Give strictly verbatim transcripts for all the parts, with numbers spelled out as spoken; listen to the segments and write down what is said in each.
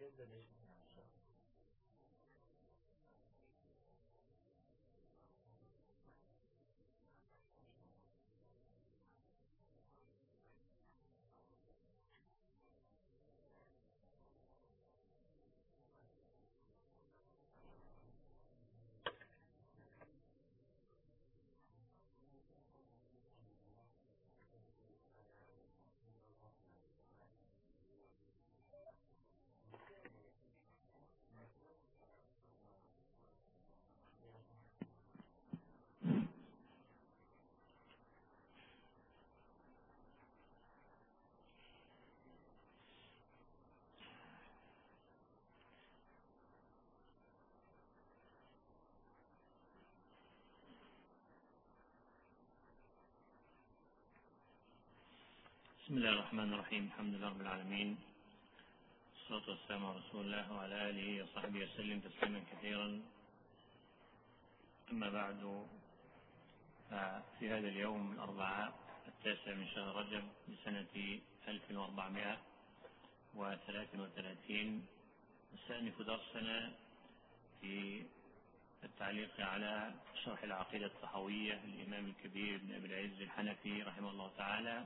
بسم الله الرحمن الرحيم. الحمد لله رب العالمين، والصلاة والسلام على رسول الله وعلى آله وصحبه وسلم تسليما كثيرا. أما بعد، ففي هذا اليوم الأربعاء التاسع من شهر رجب لسنة ألف وأربعمائة وثلاث وثلاثين نستأنف درسنا في التعليق على شرح العقيدة الطحاوية للإمام الكبير ابن أبي العز الحنفي رحمه الله تعالى.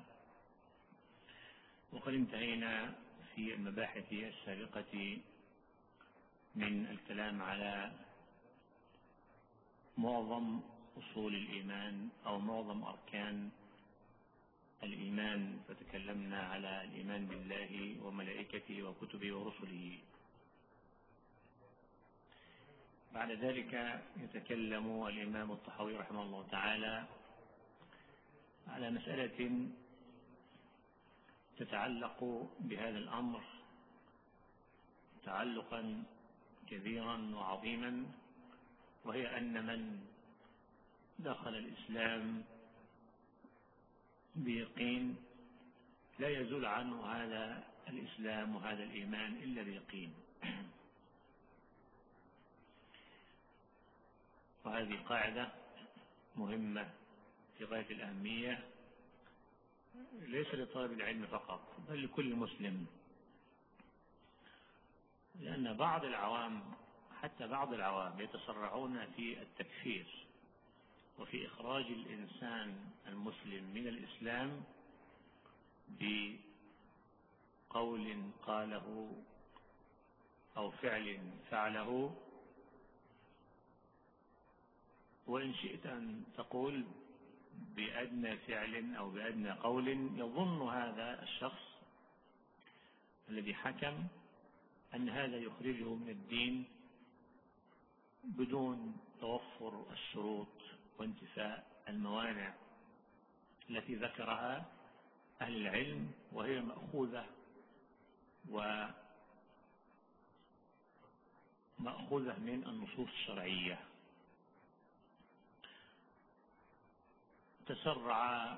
وقد انتهينا في المباحث السابقة من الكلام على معظم أصول الإيمان أو معظم أركان الإيمان، فتكلمنا على الإيمان بالله وملائكته وكتبه ورسله. بعد ذلك يتكلم الإمام الطحاوي رحمه الله تعالى على مسألة تتعلق بهذا الأمر تعلقا كبيرا وعظيما، وهي أن من دخل الإسلام بيقين لا يزول عنه هذا الإسلام وهذا الإيمان إلا بيقين. وهذه قاعدة مهمة في غاية الأهمية، ليس لطالب العلم فقط بل لكل مسلم، لأن بعض العوام حتى بعض العوام يتسرعون في التكفير وفي إخراج الإنسان المسلم من الإسلام بقول قاله أو فعل فعله، وإن شئت أن تقول بأدنى فعل أو بأدنى قول يظن هذا الشخص الذي حكم أن هذا يخرجه من الدين بدون توفر الشروط وانتفاء الموانع التي ذكرها أهل العلم، وهي مأخوذة ومأخوذة من النصوص الشرعية. تسرع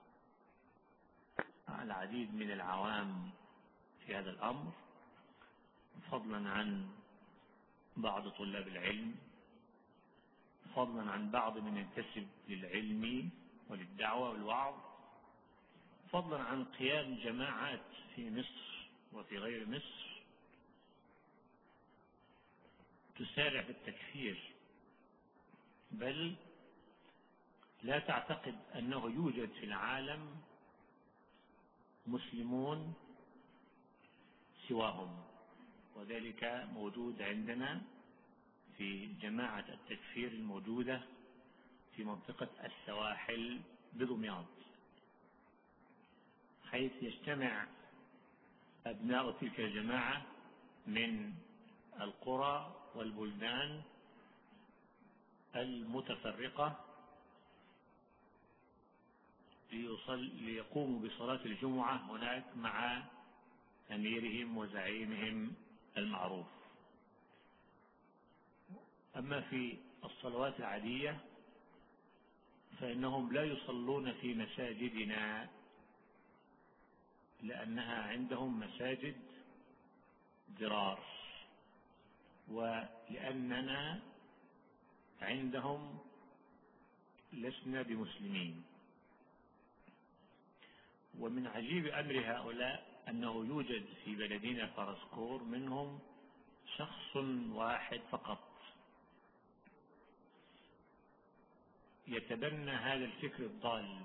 العديد من العوام في هذا الأمر، فضلا عن بعض طلاب العلم، فضلا عن بعض من ينتسب للعلم وللدعوة والوعظ، فضلا عن قيام جماعات في مصر وفي غير مصر تسارع في التكفير، بل لا تعتقد أنه يوجد في العالم مسلمون سواهم، وذلك موجود عندنا في جماعة التكفير الموجودة في منطقة السواحل بدمياط، حيث يجتمع أبناء تلك الجماعة من القرى والبلدان المتفرقة ليقوموا بصلاة الجمعة هناك مع أميرهم وزعيمهم المعروف. أما في الصلوات العادية فإنهم لا يصلون في مساجدنا، لأنها عندهم مساجد ضرار، ولأننا عندهم لسنا بمسلمين. ومن عجيب أمر هؤلاء أنه يوجد في بلدنا فرسكور منهم شخص واحد فقط يتبنى هذا الفكر الضال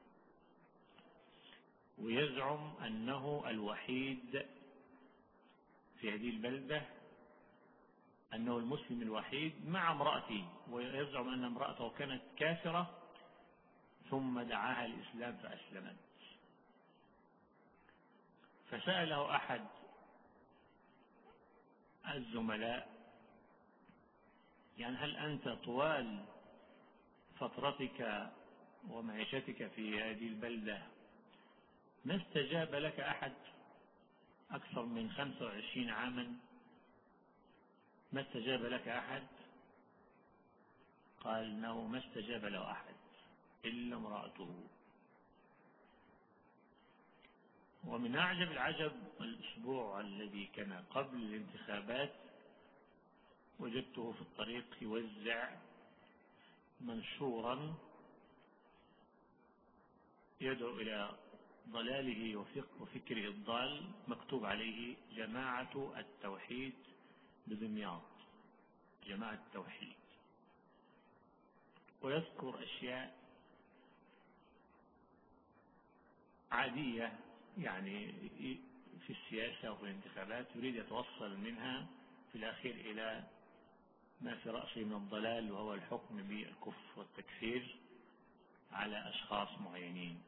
ويزعم أنه الوحيد في هذه البلدة، أنه المسلم الوحيد مع امرأته، ويزعم أن امرأته كانت كافرة ثم دعاها الإسلام فأسلمت. فسأله أحد الزملاء يعني هل أنت طوال فترتك ومعيشتك في هذه البلدة ما استجاب لك أحد أكثر من خمسة وعشرين عاما؟ ما استجاب لك أحد؟ قال إنه ما استجاب له أحد إلا امرأته. ومن أعجب العجب الأسبوع الذي كان قبل الانتخابات وجدته في الطريق يوزع منشورا يدعو إلى ضلاله وفكره الضال، مكتوب عليه جماعة التوحيد بدمياط، جماعة التوحيد، ويذكر أشياء عادية يعني في السياسة وفي الانتخابات، يريد يتوصل منها في الأخير إلى ما في رأسه من الضلال، وهو الحكم بالكفر والتكفير على أشخاص معينين.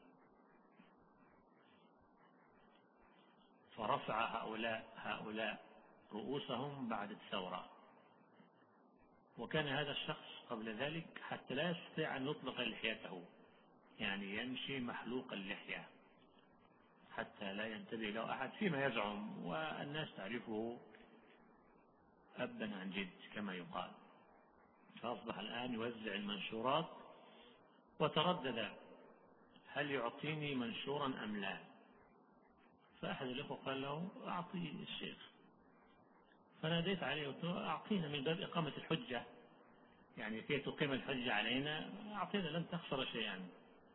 فرفع هؤلاء هؤلاء رؤوسهم بعد الثورة. وكان هذا الشخص قبل ذلك حتى لا يستطيع أن يطلق لحيته، يعني يمشي محلوق اللحية حتى لا ينتبه له أحد فيما يزعم، والناس تعرفه أبا عن جد كما يقال. فأصبح الآن يوزع المنشورات، وتردد هل يعطيني منشورا أم لا؟ فأحد الأخوة قال له أعطي الشيخ. فناديت عليه وقلت له أعطينا من باب إقامة الحجة، يعني كي تقيم الحجة علينا أعطينا، لن تخسر شيئا.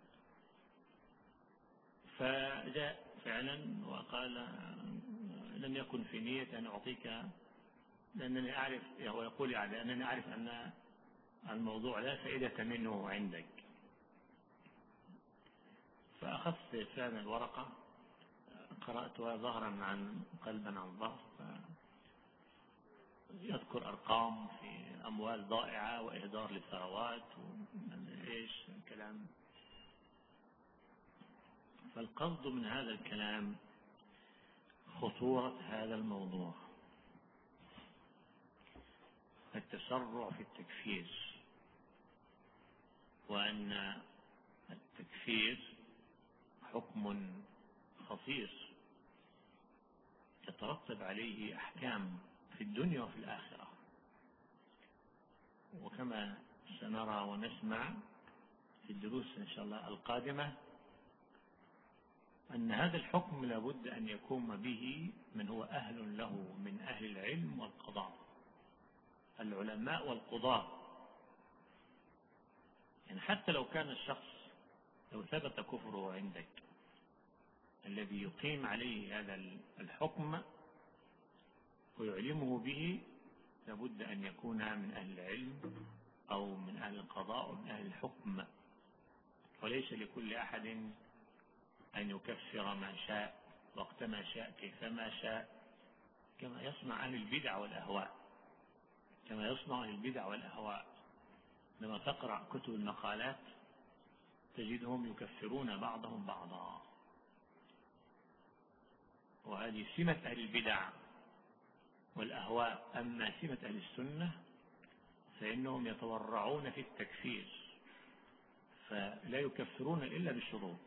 فجاء فعلا وقال لم يكن في نية أن أعطيك، لأنني أعرف، ويقول يعني أنني أعرف أن الموضوع لا فائدة منه عندك. فأخذت فعلا الورقة قرأتها ظهرا عن قلبا عن ظهر، يذكر أرقام في أموال ضائعة وإهدار للثروات وإيش الكلام. فالقصد من هذا الكلام خطورة هذا الموضوع، التسرع في التكفير، وأن التكفير حكم خطير يترتب عليه أحكام في الدنيا وفي الآخرة. وكما سنرى ونسمع في الدروس إن شاء الله القادمة أن هذا الحكم لابد أن يقوم به من هو أهل له من أهل العلم والقضاء، العلماء والقضاة. يعني حتى لو كان الشخص لو ثبت كفره عندك، الذي يقيم عليه هذا الحكم ويعلمه به لابد أن يكون من أهل العلم أو من أهل القضاء أو من أهل الحكم، وليس لكل أحد أن يكفر ما شاء وقتما شاء كيفما شاء، كما يصنع أهل البدع والأهواء كما يصنع أهل البدع والأهواء لما تقرأ كتب المقالات تجدهم يكفرون بعضهم بعضا، وهذه سمة أهل البدع والأهواء. أما سمة أهل السنة فإنهم يتورعون في التكفير، فلا يكفرون إلا بالشروط.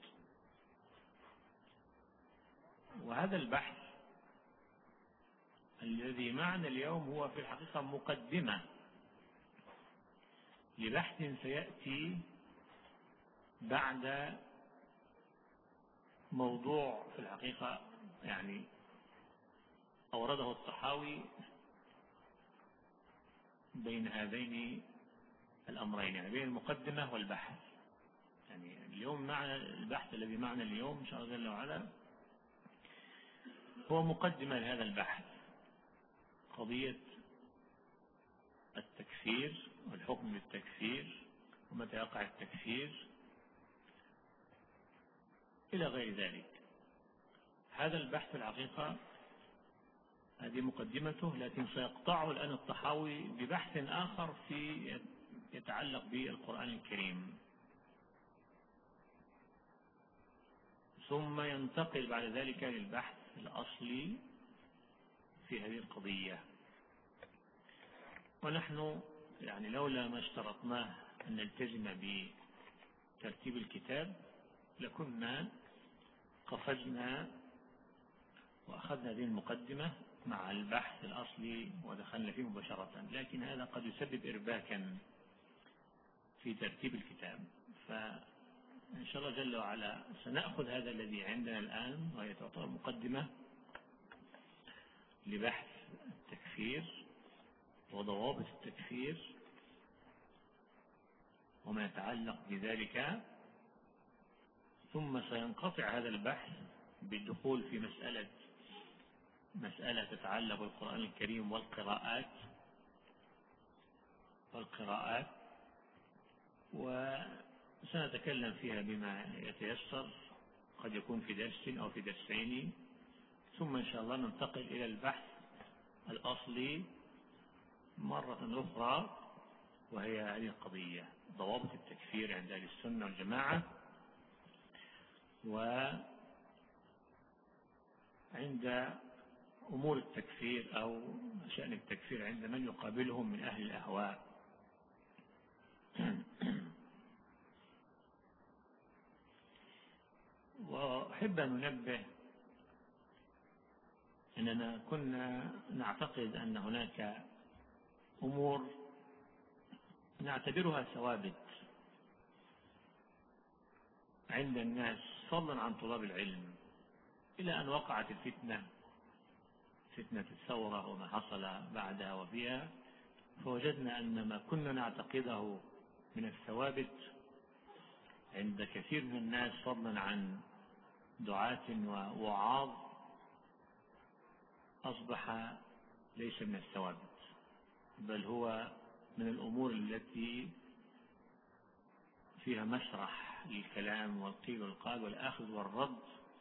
وهذا البحث الذي معنا اليوم هو في الحقيقة مقدمة لبحث سيأتي بعد موضوع في الحقيقة يعني أورده الطحاوي بين هذين الأمرين، يعني بين المقدمة والبحث. يعني اليوم معنا البحث الذي معنا اليوم إن شاء الله جل وعلا هو مقدمة لهذا البحث، قضية التكفير والحكم بالتكفير ومتى يقع التكفير إلى غير ذلك. هذا البحث الحقيقة هذه مقدمته، لكن سيقطعه الآن الطحاوي ببحث آخر في يتعلق بالقرآن الكريم، ثم ينتقل بعد ذلك للبحث الأصلي في هذه القضية. ونحن يعني لولا ما اشترطناه أن نلتزم بترتيب الكتاب لكنا قفزنا وأخذنا هذه المقدمة مع البحث الأصلي ودخلنا فيه مباشرة، لكن هذا قد يسبب إرباكا في ترتيب الكتاب. فإن شاء الله جل وعلا سنأخذ هذا الذي عندنا الآن وهي تعتبر مقدمة لبحث التكفير وضوابط التكفير وما يتعلق بذلك، ثم سينقطع هذا البحث بالدخول في مسألة مسألة تتعلق بالقرآن الكريم والقراءات والقراءات وسنتكلم فيها بما يتيسر، قد يكون في درس أو في درسين، ثم إن شاء الله ننتقل إلى البحث الأصلي مرة أخرى، وهي هذه القضية ضوابط التكفير عند أهل السنة والجماعة وعند أمور التكفير أو شأن التكفير عند من يقابلهم من أهل الأهواء. وأحب أن ننبه أننا كنا نعتقد أن هناك أمور نعتبرها ثوابت عند الناس فضلا عن طلاب العلم، إلى أن وقعت الفتنة فتنة الثورة وما حصل بعدها وفيها، فوجدنا أن ما كنا نعتقده من الثوابت عند كثير من الناس فضلا عن دعاة ووعاظ أصبح ليس من الثوابت، بل هو من الأمور التي فيها مسرح للكلام والقيل والقال والأخذ والرد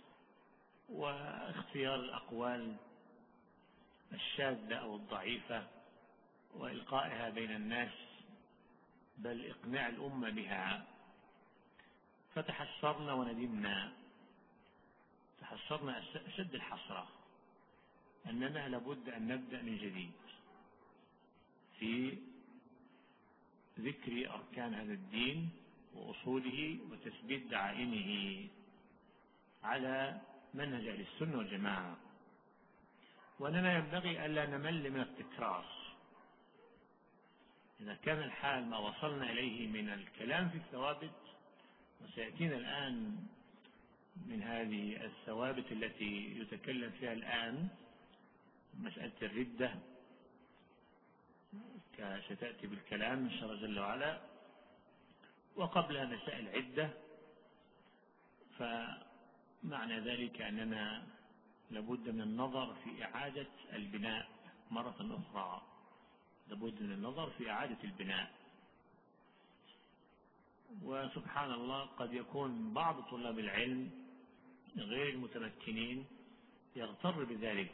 واختيار الأقوال الشاذة أو الضعيفة وإلقائها بين الناس، بل إقناع الأمة بها. فتحسرنا وندمنا، تحسرنا أشد الحسرة أننا لابد أن نبدأ من جديد في ذكر أركان هذا الدين وأصوله وتثبيت دعائمه على منهج أهل السنة والجماعة، وأننا ينبغي ألا نمل من التكرار. إذا كان الحال ما وصلنا إليه من الكلام في الثوابت، وسيأتينا الآن من هذه الثوابت التي يتكلم فيها الآن مسألة الردة ستأتي بالكلام إن شاء الله جل وعلا، وقبلها مسائل عدة. فمعنى ذلك أننا لابد من النظر في إعادة البناء مرة أخرى، لابد من النظر في إعادة البناء. وسبحان الله قد يكون بعض طلاب العلم غير المتمكنين يغتر بذلك،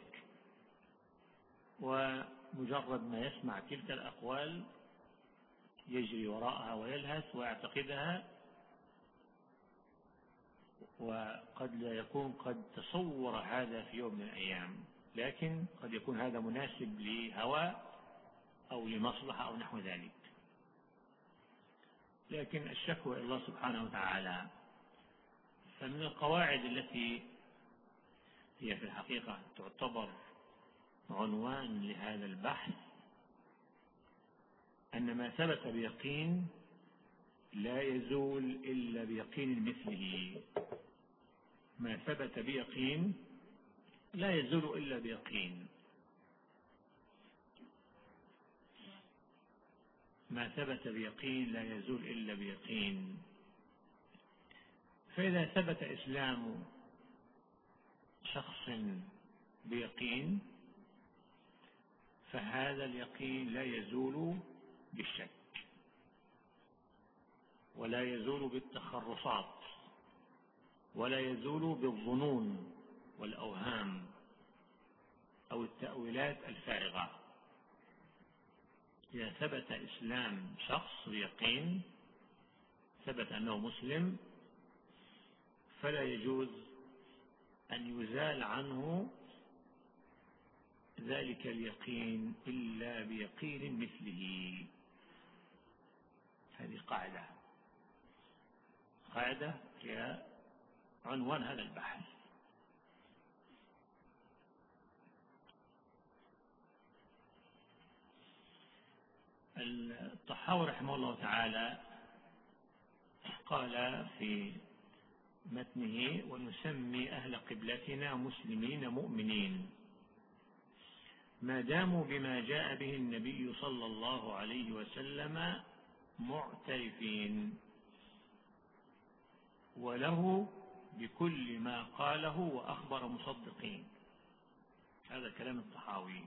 ومجرد ما يسمع تلك الأقوال يجري وراءها ويلهث ويعتقدها، وقد لا يكون قد تصور هذا في يوم من الأيام، لكن قد يكون هذا مناسب لهوى أو لمصلحة أو نحو ذلك. لكن الشكوى إلى الله سبحانه وتعالى. فمن القواعد التي هي في الحقيقة تعتبر عنوان لهذا البحث أن ما ثبت بيقين لا يزول إلا بيقين مثله. ما ثبت بيقين لا يزول إلا بيقين. ما ثبت بيقين لا يزول إلا بيقين. فإذا ثبت إسلام شخص بيقين فهذا اليقين لا يزول بالشك ولا يزول بالتخرصات ولا يزول بالظنون والأوهام أو التأويلات الفارغة. إذا ثبت إسلام شخص بيقين، ثبت أنه مسلم، فلا يجوز أن يزال عنه ذلك اليقين إلا بيقين مثله. هذه قاعدة قاعدة هي عنوان هذا البحث. الطحاوي رحمه الله تعالى قال في متنه: ونسمي أهل قبلتنا مسلمين مؤمنين ما داموا بما جاء به النبي صلى الله عليه وسلم معترفين وله بكل ما قاله وأخبر مصدقين. هذا كلام الطحاوي.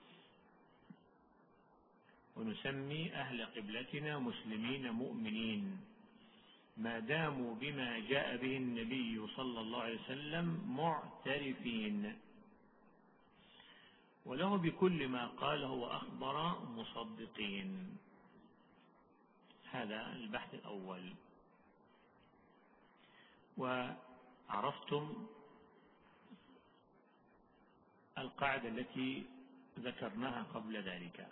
ونسمي أهل قبلتنا مسلمين مؤمنين ما داموا بما جاء به النبي صلى الله عليه وسلم معترفين وله بكل ما قاله وأخبر مصدقين. هذا البحث الأول. وعرفتم القاعدة التي ذكرناها قبل ذلك.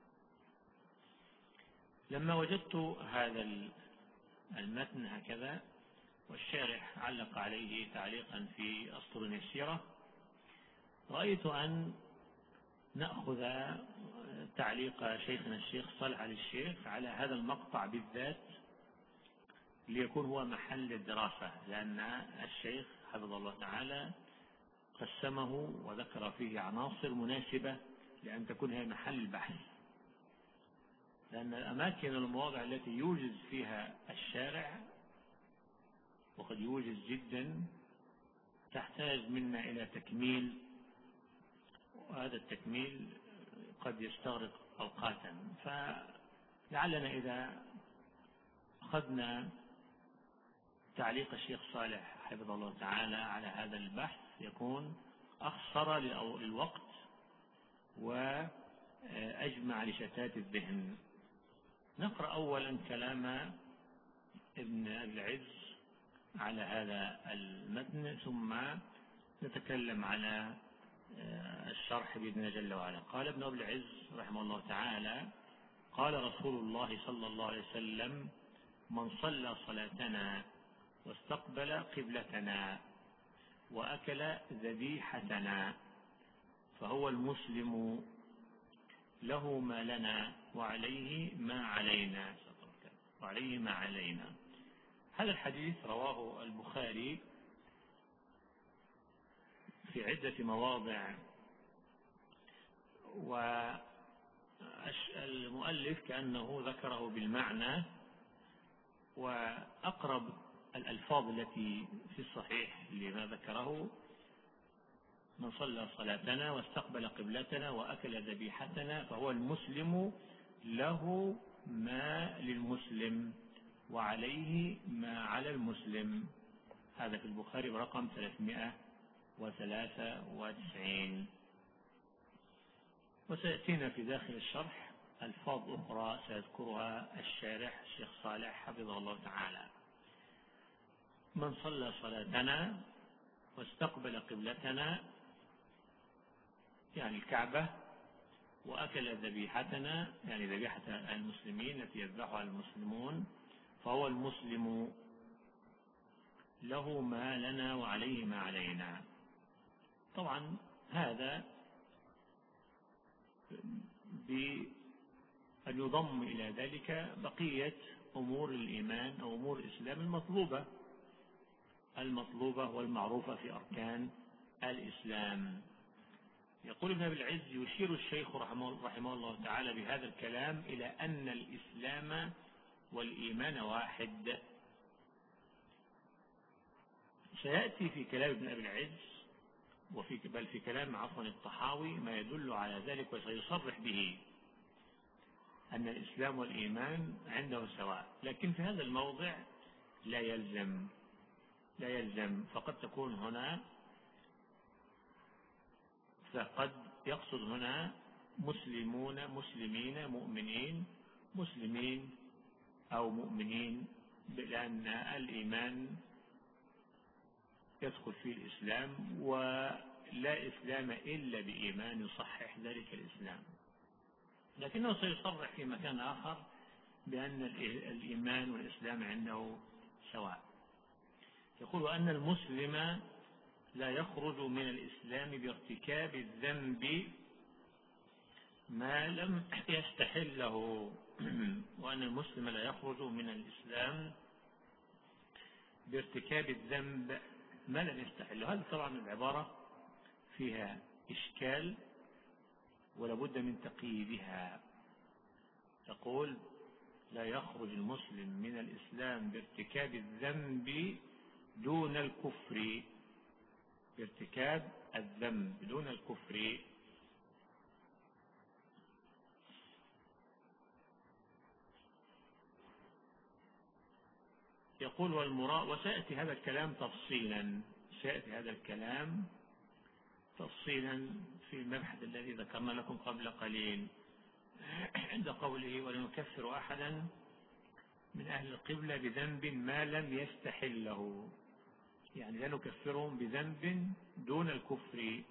لما وجدت هذا المتن هكذا والشارح علق عليه تعليقا في أسطر السيرة، رأيت أن نأخذ تعليق شيخنا الشيخ صالح آل الشيخ على هذا المقطع بالذات ليكون هو محل الدراسة، لأن الشيخ حفظه الله تعالى قسمه وذكر فيه عناصر مناسبة لأن تكون هي محل البحث، لأن الأماكن المواضع التي يوجز فيها الشارع وقد يوجز جدا تحتاج منا إلى تكميل، وهذا التكميل قد يستغرق أوقاتا. فلعلنا إذا أخذنا تعليق الشيخ صالح حفظه الله تعالى على هذا البحث يكون أخصر للوقت وأجمع لشتات الذهن. نقرأ أولا كلام ابن أبي العز على هذا المتن ثم نتكلم على الشرح بإذن الله جل وعلا. قال ابن أبي العز رحمه الله تعالى: قال رسول الله صلى الله عليه وسلم: من صلى صلاتنا واستقبل قبلتنا وأكل ذبيحتنا فهو المسلم له ما لنا وعليه ما علينا وعليه ما علينا. هذا الحديث رواه البخاري في عدة مواضع، والمؤلف كأنه ذكره بالمعنى، وأقرب الألفاظ التي في الصحيح لما ذكره: من صلى صلاتنا واستقبل قبلتنا وأكل ذبيحتنا فهو المسلم له ما للمسلم وعليه ما على المسلم. هذا في البخاري برقم ثلاثمائة وثلاثة وتسعين. وسيأتينا في داخل الشرح ألفاظ أخرى سيذكرها الشارح الشيخ صالح حفظه الله تعالى. من صلى صلاتنا واستقبل قبلتنا يعني الكعبة، وأكل ذبيحتنا يعني ذبيحة المسلمين التي يذبحها المسلمون فهو المسلم له ما لنا وعليه ما علينا. طبعا هذا بأن يضم إلى ذلك بقية أمور الإيمان أو أمور الإسلام المطلوبة المطلوبة والمعروفة في أركان الإسلام. يقول ابن أبي العز: يشير الشيخ رحمه, رحمه الله تعالى بهذا الكلام إلى أن الإسلام والإيمان واحد. سيأتي في كلام ابن أبي العز وفي بل في كلام عفوا الطحاوي ما يدل على ذلك وسيصرح به أن الإسلام والإيمان عنده سواء، لكن في هذا الموضع لا يلزم لا يلزم فقد تكون هنا فقد يقصد هنا مسلمون مسلمين مؤمنين مسلمين أو مؤمنين، لأن الإيمان يدخل فيه الإسلام، ولا إسلام إلا بإيمان يصحح ذلك الإسلام. لكنه سيصرح في مكان آخر بأن الإيمان والإسلام عنده سواء. يقول أن المسلم لا يخرج من الإسلام بارتكاب الذنب ما لم يستحله، وأن المسلم لا يخرج من الإسلام بارتكاب الذنب ما لم يستحله. هذه طبعا العبارة فيها إشكال ولا بد من تقييدها. تقول لا يخرج المسلم من الإسلام بارتكاب الذنب دون الكفر، بارتكاب الذنب دون الكفر. يقول والمراد، وسيأتي هذا الكلام تفصيلا سيأتي هذا الكلام تفصيلا في المبحث الذي ذكرنا لكم قبل قليل عند قوله ولنكفر أحدا من أهل القبلة بذنب ما لم يستحله، يعني لا نكفرهم بذنب دون الكفر.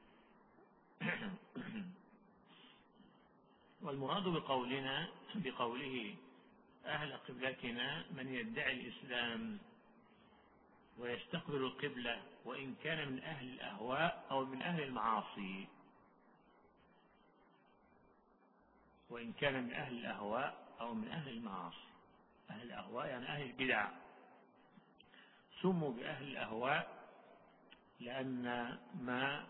والمراد بقولنا بقوله أهل قبلتنا من يدعي الإسلام ويستقبل القبلة وإن كان من أهل الأهواء أو من أهل المعاصي، وإن كان من أهل الأهواء أو من أهل المعاصي. أهل الأهواء يعني أهل البدع، سموا بأهل الأهواء لأن ما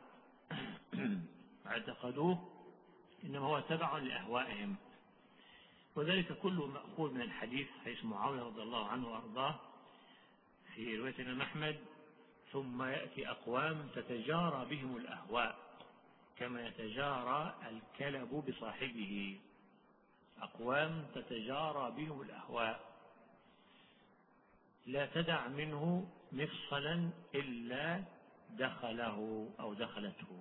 اعتقدوه إنما هو تبع لأهوائهم، وذلك كله مأخوذ من الحديث حيث معاوية رضي الله عنه وأرضاه في رواية الإمام أحمد ثم يأتي أقوام تتجارى بهم الأهواء كما يتجارى الكلب بصاحبه، أقوام تتجارى بهم الأهواء لا تدع منه مفصلا إلا دخله أو دخلته.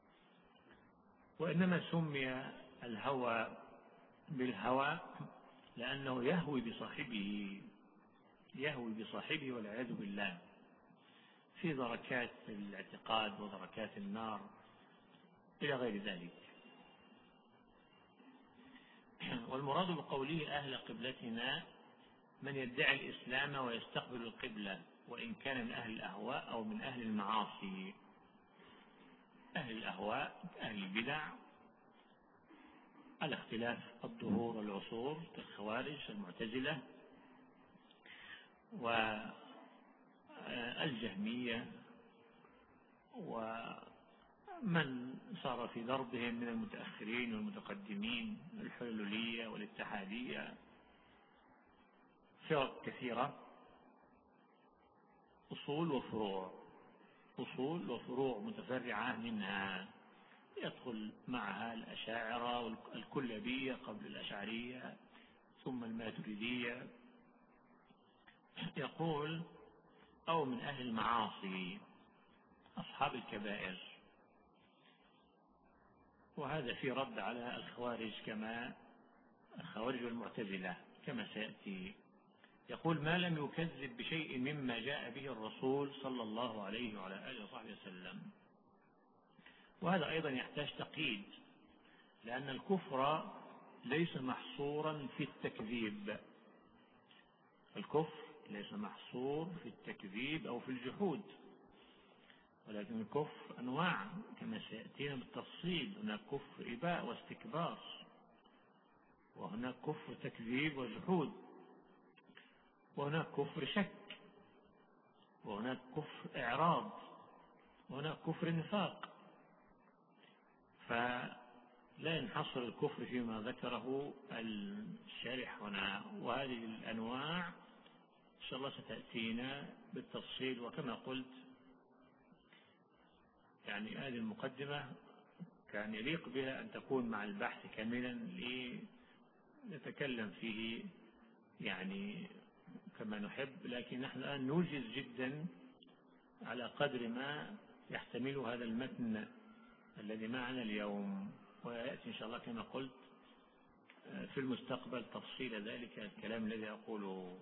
وإنما سمي الهوى بالهوى لأنه يهوي بصاحبه يهوي بصاحبه والعياذ بالله في دركات الاعتقاد ودركات النار إلى غير ذلك. والمراد بقوله أهل قبلتنا من يدعي الإسلام ويستقبل القبلة وإن كان من أهل الأهواء أو من أهل المعاصي. أهل الأهواء أهل البدع على اختلاف الظهور والعصور كالخوارج المعتزلة والجهمية ومن صار في دربهم من المتأخرين والمتقدمين، الحلولية والاتحادية، فرق كثيرة، أصول وفروع أصول وفروع متفرعة منها يدخل معها الأشاعرة والكلابية قبل الأشعرية ثم الماتريدية. يقول أو من أهل المعاصي أصحاب الكبائر، وهذا في رد على الخوارج كما الخوارج والمعتزلة كما سيأتي. يقول ما لم يكذب بشيء مما جاء به الرسول صلى الله عليه وعلى آله وصحبه وسلم. وهذا أيضا يحتاج تقييد، لأن الكفر ليس محصورا في التكذيب، الكفر ليس محصور في التكذيب أو في الجحود، ولكن الكفر أنواع كما سيأتينا بالتفصيل. هناك كفر إباء واستكبار، وهناك كفر تكذيب وجحود، وهناك كفر شك، وهناك كفر إعراض، وهناك كفر نفاق. فلا ينحصر الكفر فيما ذكره الشارح هنا، وهذه الأنواع إن شاء الله ستأتينا بالتفصيل. وكما قلت يعني هذه المقدمة كان يليق بها أن تكون مع البحث كاملا لنتكلم فيه يعني كما نحب، لكن نحن الآن نوجز جدا على قدر ما يحتمل هذا المتن الذي معنا اليوم، ويأتي إن شاء الله كما قلت في المستقبل تفصيل ذلك الكلام الذي أقوله.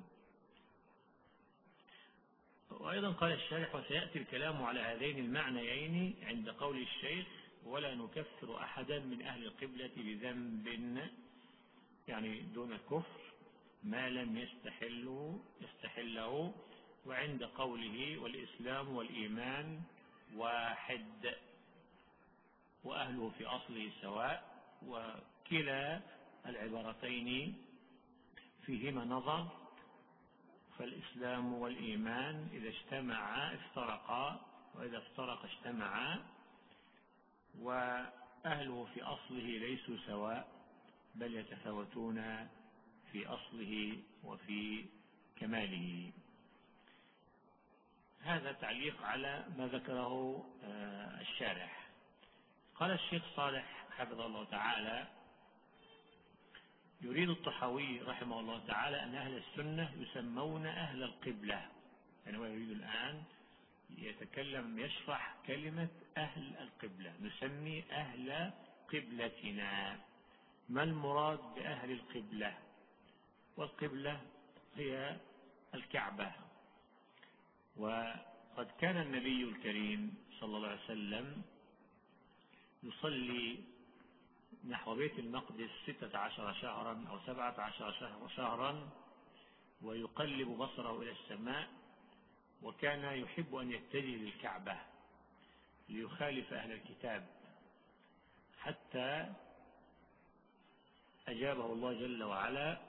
وأيضا قال الشارح: وسيأتي الكلام على هذين المعنيين عند قول الشيخ: ولا نكفر أحدا من أهل القبلة بذنب، يعني دون كفر ما لم يستحله يستحله وعند قوله: والإسلام والإيمان واحد وأهله في أصله سواء. وكلا العبارتين فيهما نظر، فالإسلام والإيمان إذا اجتمعا افترقا، وإذا افترقا اجتمعا، وأهله في أصله ليسوا سواء بل يتفاوتون في أصله وفي كماله. هذا تعليق على ما ذكره الشارح. قال الشيخ صالح حفظه الله تعالى: يريد الطحاوي رحمه الله تعالى أن أهل السنة يسمون أهل القبلة. يعني هو يريد الآن يتكلم يشرح كلمة أهل القبلة، نسمي أهل قبلتنا. ما المراد بأهل القبلة؟ والقبلة هي الكعبة. وقد كان النبي الكريم صلى الله عليه وسلم يصلي نحو بيت المقدس ستة عشر شهرا أو سبعة عشر شهرا ويقلب بصره إلى السماء، وكان يحب أن يتجه للكعبة ليخالف أهل الكتاب، حتى أجابه الله جل وعلا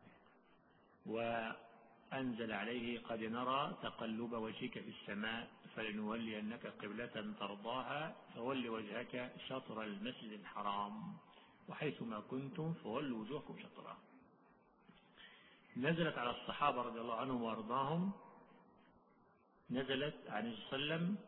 وأنزل عليه: قد نرى تقلب وجهك في السماء فلنولينك قبلة ترضاها فول وجهك شطر المسجد الحرام وحيثما كنتم فولوا وجوهكم شطره. نزلت على الصحابة رضي الله عنهم وأرضاهم، نزلت عن النبي صلى الله عليه وسلم،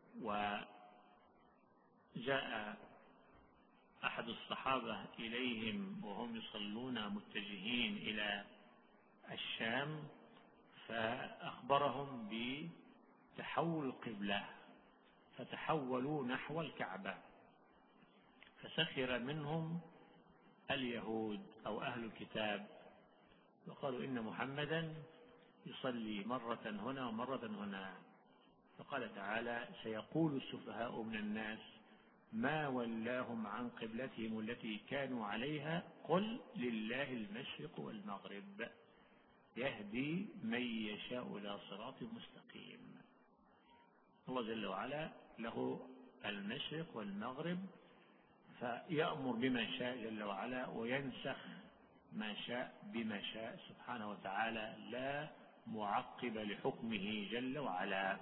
وجاء أحد الصحابة إليهم وهم يصلون متجهين إلى الشام، فأخبرهم بتحول القبلة فتحولوا نحو الكعبة، فسخر منهم اليهود أو أهل الكتاب وقالوا: إن محمدا يصلي مرة هنا ومرة هنا. فقال تعالى: سيقول السفهاء من الناس ما ولاهم عن قبلتهم التي كانوا عليها قل لله المشرق والمغرب يهدي من يشاء إلى صراط مستقيم. الله جل وعلا له المشرق والمغرب، فيأمر بما شاء جل وعلا وينسخ ما شاء بما شاء سبحانه وتعالى، لا معقب لحكمه جل وعلا.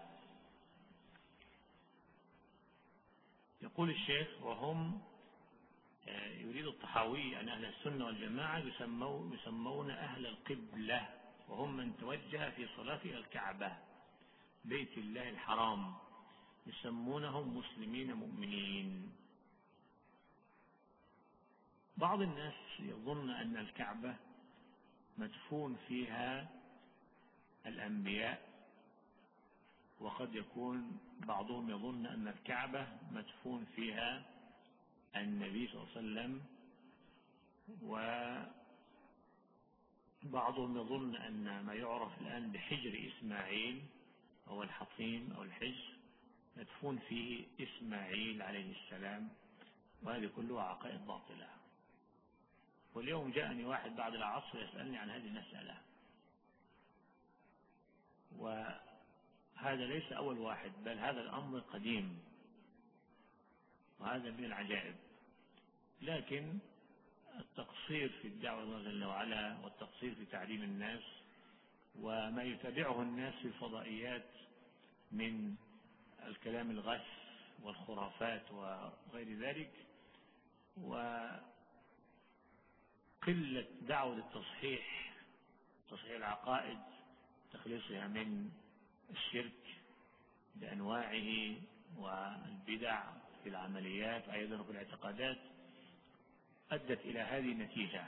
يقول الشيخ: وهم يريد الطحاوي أن أهل السنة والجماعة يسمون أهل القبلة، وهم من توجه في صلاة إلى الكعبة بيت الله الحرام، يسمونهم مسلمين مؤمنين. بعض الناس يظن أن الكعبة مدفون فيها الأنبياء، وقد يكون بعضهم يظن أن الكعبة مدفون فيها النبي صلى الله عليه وسلم، وبعضهم يظن أن ما يعرف الآن بحجر إسماعيل أو الحطيم أو الحجر مدفون فيه إسماعيل عليه السلام، وهذه كلها عقائد باطلة. واليوم جاءني واحد بعد العصر يسألني عن هذه المسألة، وهذا ليس أول واحد، بل هذا الأمر قديم، وهذا من العجائب. لكن التقصير في الدعوة الله جل وعلا والتقصير في تعليم الناس وما يتابعه الناس في الفضائيات من الكلام الغث والخرافات وغير ذلك، وقلة دعوة التصحيح، تصحيح العقائد، تخليصها من الشرك بأنواعه والبدع في العمليات أيضا وفي الاعتقادات أدت إلى هذه النتيجة.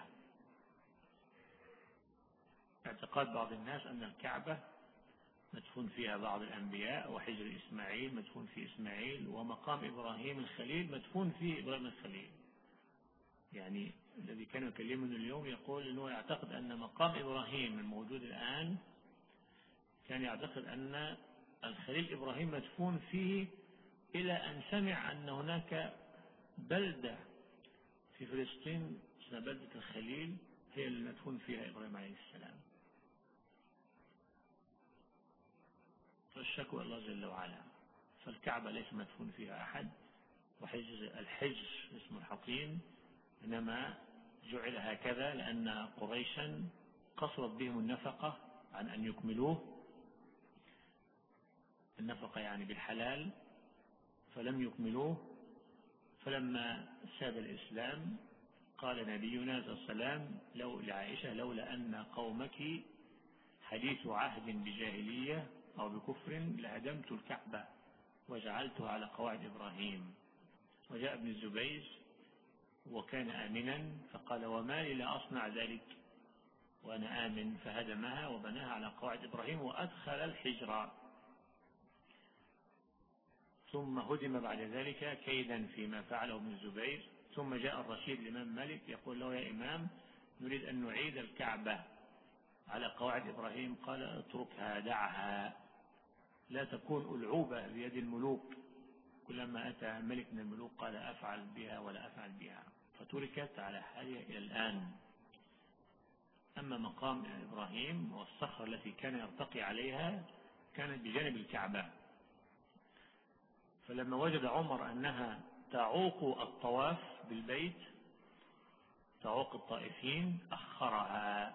اعتقاد بعض الناس أن الكعبة مدفون فيها بعض الأنبياء، وحجر إسماعيل مدفون فيه إسماعيل، ومقام إبراهيم الخليل مدفون فيه إبراهيم الخليل. يعني الذي كان يكلمنا اليوم يقول أنه يعتقد أن مقام إبراهيم الموجود الآن كان يعتقد أن الخليل إبراهيم مدفون فيه، إلى أن سمع أن هناك بلدة في فلسطين اسمها بلدة الخليل هي اللي مدفون فيها إبراهيم عليه السلام. فالشكوى الله جل وعلا. فالكعبة ليس مدفون فيها أحد، وحجر الحجر اسمه الحطيم إنما جعل هكذا لأن قريشا قصرت بهم النفقة عن أن يكملوه، النفقة يعني بالحلال، فلم يكملوه. فلما ساد الإسلام قال نبينا صلى الله عليه وسلم لو لعائشة لولا أن قومك حديث عهد بجاهلية أو بكفر لهدمت الكعبة وجعلتها على قواعد إبراهيم. وجاء ابن الزبير وكان آمنا فقال وما لي لا أصنع ذلك وأنا آمن، فهدمها وبناها على قواعد إبراهيم وأدخل الحجر. ثم هدم بعد ذلك كيدا فيما فعله ابن الزبير. ثم جاء الرشيد الإمام مالك يقول له يا إمام نريد أن نعيد الكعبة على قواعد إبراهيم. قال اتركها دعها، لا تكون ألعوبة بيد الملوك، كلما أتى ملك من الملوك قال أفعل بها ولا أفعل بها، فتركت على حالها إلى الآن. أما مقام إبراهيم والصخرة التي كان يرتقي عليها كانت بجانب الكعبة، فلما وجد عمر أنها تعوق الطواف بالبيت، تعوق الطائفين، أخرها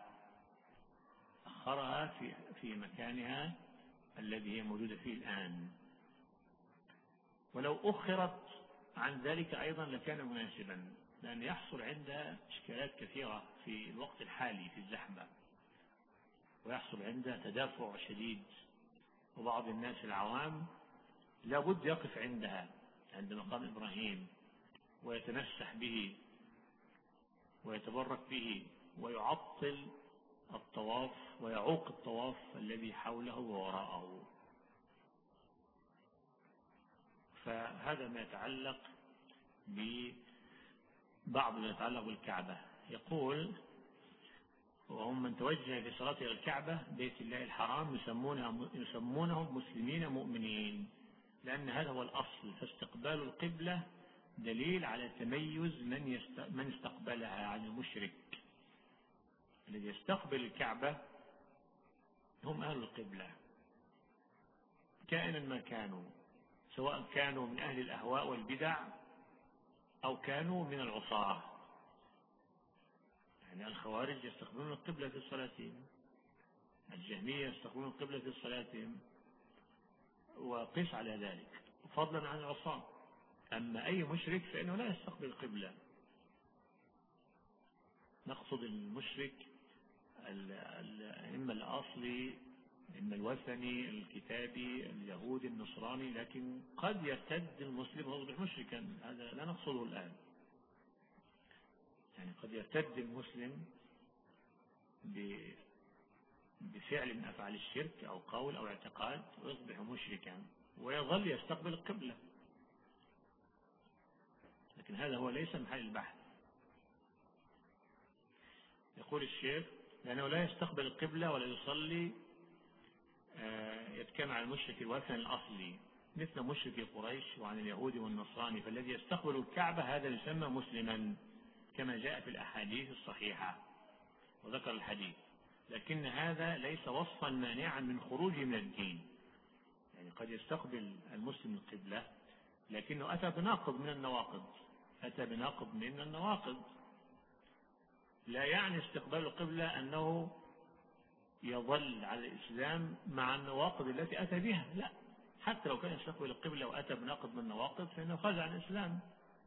أخرها في في مكانها الذي هي موجودة فيه الآن. ولو أخرت عن ذلك أيضا لكان مناسبا، لأن يحصل عندها إشكالات كثيرة في الوقت الحالي في الزحمة، ويحصل عندها تدافع شديد، وبعض الناس العوام لابد يقف عندها عند مقام إبراهيم ويتمسح به ويتبرك به ويعطل الطواف ويعوق الطواف الذي حوله ووراءه. فهذا ما يتعلق ببعض ما يتعلق بالكعبة. يقول وهم من توجه في صلاة إلى الكعبة بيت الله الحرام يسمونه يسمونهم مسلمين مؤمنين، لأن هذا هو الأصل. فاستقبال القبلة دليل على تميز من من استقبلها عن المشرك. الذي يستقبل الكعبة هم أهل القبلة كائنا ما كانوا، سواء كانوا من أهل الأهواء والبدع أو كانوا من العصاة. يعني الخوارج يستقبلون القبلة في صلاتهم، الجهمية يستقبلون القبلة في صلاتهم، وقس على ذلك فضلا عن العصاة. أما أي مشرك فإنه لا يستقبل القبلة. نقصد المشرك إما الأصلي إما الوثني الكتابي اليهودي النصراني، لكن قد يرتد المسلم ويصبح مشركا، هذا لا نقصده الآن. يعني قد يرتد المسلم بفعل من أفعال الشرك أو قول أو اعتقاد ويصبح مشركا ويظل يستقبل القبلة، لكن هذا هو ليس محل البحث. يقول الشيخ لأنه لا يستقبل القبلة ولا يصلي يتكلم عن المشرك الوثني الأصلي مثل مشرك قريش وعن اليهود والنصراني، فالذي يستقبل الكعبة هذا يسمى مسلما كما جاء في الأحاديث الصحيحة وذكر الحديث، لكن هذا ليس وصفا مانعا من خروجه من الدين. يعني قد يستقبل المسلم القبلة لكنه أتى بناقض من النواقض أتى بناقض من النواقض لا يعني استقبال القبلة أنه يظل على الإسلام مع النواقض التي أتى بها، لا، حتى لو كان يستقبل القبلة وأتى بناقض من النواقض فإنه خرج عن الإسلام.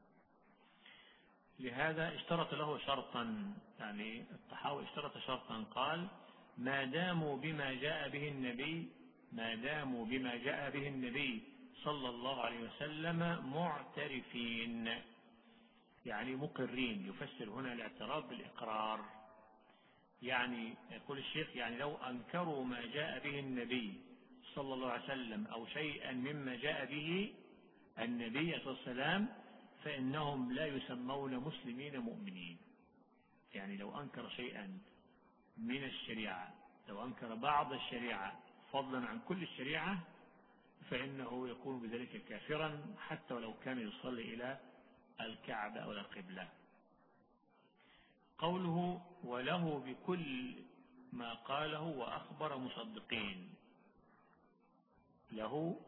لهذا اشترط له شرطا، يعني الطحاوي اشترط شرطا قال ما داموا بما جاء به النبي ما داموا بما جاء به النبي صلى الله عليه وسلم معترفين، يعني مقرين. يفسر هنا الاعتراف بالإقرار. يعني يقول الشيخ يعني لو أنكروا ما جاء به النبي صلى الله عليه وسلم أو شيئا مما جاء به النبي صلى الله عليه وسلم فإنهم لا يسمون مسلمين مؤمنين. يعني لو أنكر شيئا من الشريعة، لو أنكر بعض الشريعة فضلا عن كل الشريعة فإنه يكون بذلك كافرا حتى ولو كان يصلي إلى الكعبة أو القبلة. قوله وله بكل ما قاله وأخبر مصدقين، له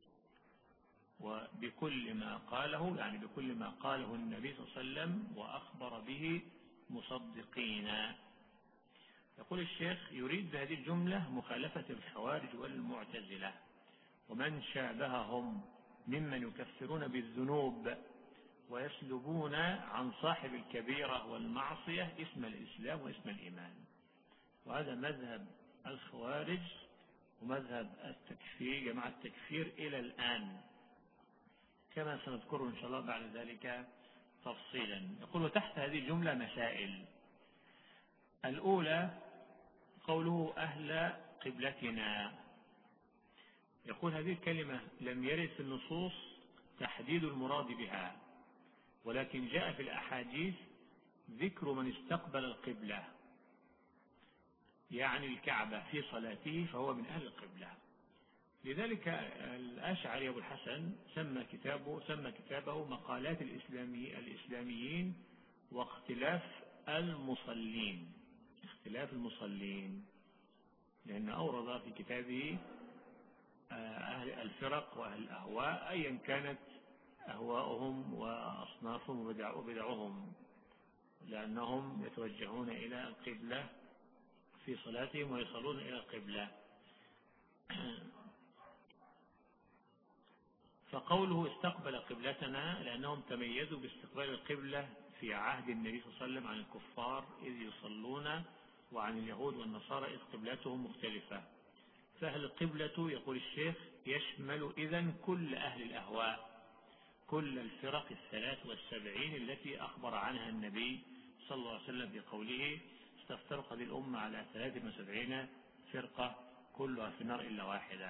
وبكل ما قاله يعني بكل ما قاله النبي صلى الله عليه وسلم وأخبر به مصدقين. يقول الشيخ يريد بهذه الجملة مخالفة الخوارج والمعتزلة ومن شابههم ممن يكفرون بالذنوب ويسلبون عن صاحب الكبيرة والمعصية اسم الإسلام واسم الإيمان. وهذا مذهب الخوارج ومذهب التكفير جماعة التكفير إلى الآن، كما سنذكره إن شاء الله بعد ذلك تفصيلا. يقول تحت هذه الجملة مسائل. الأولى قوله أهل قبلتنا. يقول هذه الكلمة لم يرد في النصوص تحديد المراد بها، ولكن جاء في الأحاديث ذكر من استقبل القبلة يعني الكعبة في صلاته فهو من أهل القبلة. لذلك الأشعري أبو الحسن سمى كتابه سمى كتابه مقالات الإسلامي الإسلاميين واختلاف المصلين، اختلاف المصلين، لأن أورد في كتابه أهل الفرق وأهل الأهواء أيا كانت أهواؤهم وأصنافهم وبدعهم، لأنهم يتوجهون إلى القبلة في صلاتهم ويصلون إلى القبلة. فقوله استقبل قبلتنا لأنهم تميزوا باستقبال القبلة في عهد النبي صلى الله عليه وسلم عن الكفار إذ يصلون، وعن اليهود والنصارى إذ قبلتهم مختلفة. فأهل القبلة يقول الشيخ يشمل إذن كل أهل الأهواء، كل الفرق الثلاث والسبعين التي أخبر عنها النبي صلى الله عليه وسلم بقوله ستفترق هذه الأمة على ثلاث وسبعين فرقة كلها في النار إلا واحدة.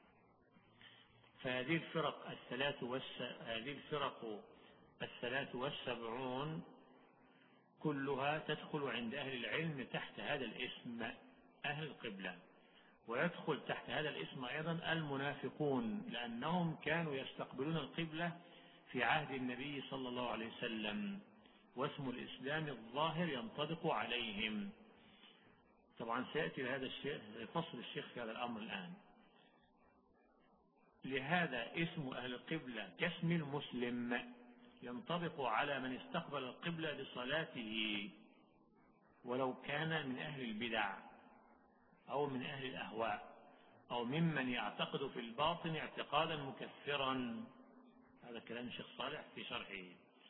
فهذه الفرق الثلاث والس... هذه الفرق الثلاث والسبعون كلها تدخل عند أهل العلم تحت هذا الاسم أهل القبلة، ويدخل تحت هذا الاسم أيضا المنافقون لأنهم كانوا يستقبلون القبلة في عهد النبي صلى الله عليه وسلم، واسم الإسلام الظاهر ينطبق عليهم. طبعا سيأتي هذا الشيء فصل الشيخ في هذا الأمر الآن. لهذا اسم أهل القبلة كاسم المسلم ينطبق على من استقبل القبلة بصلاته ولو كان من أهل البدع أو من أهل الأهواء أو ممن يعتقد في الباطن اعتقادا مكفرا. هذا كلام الشيخ صالح في شرحه.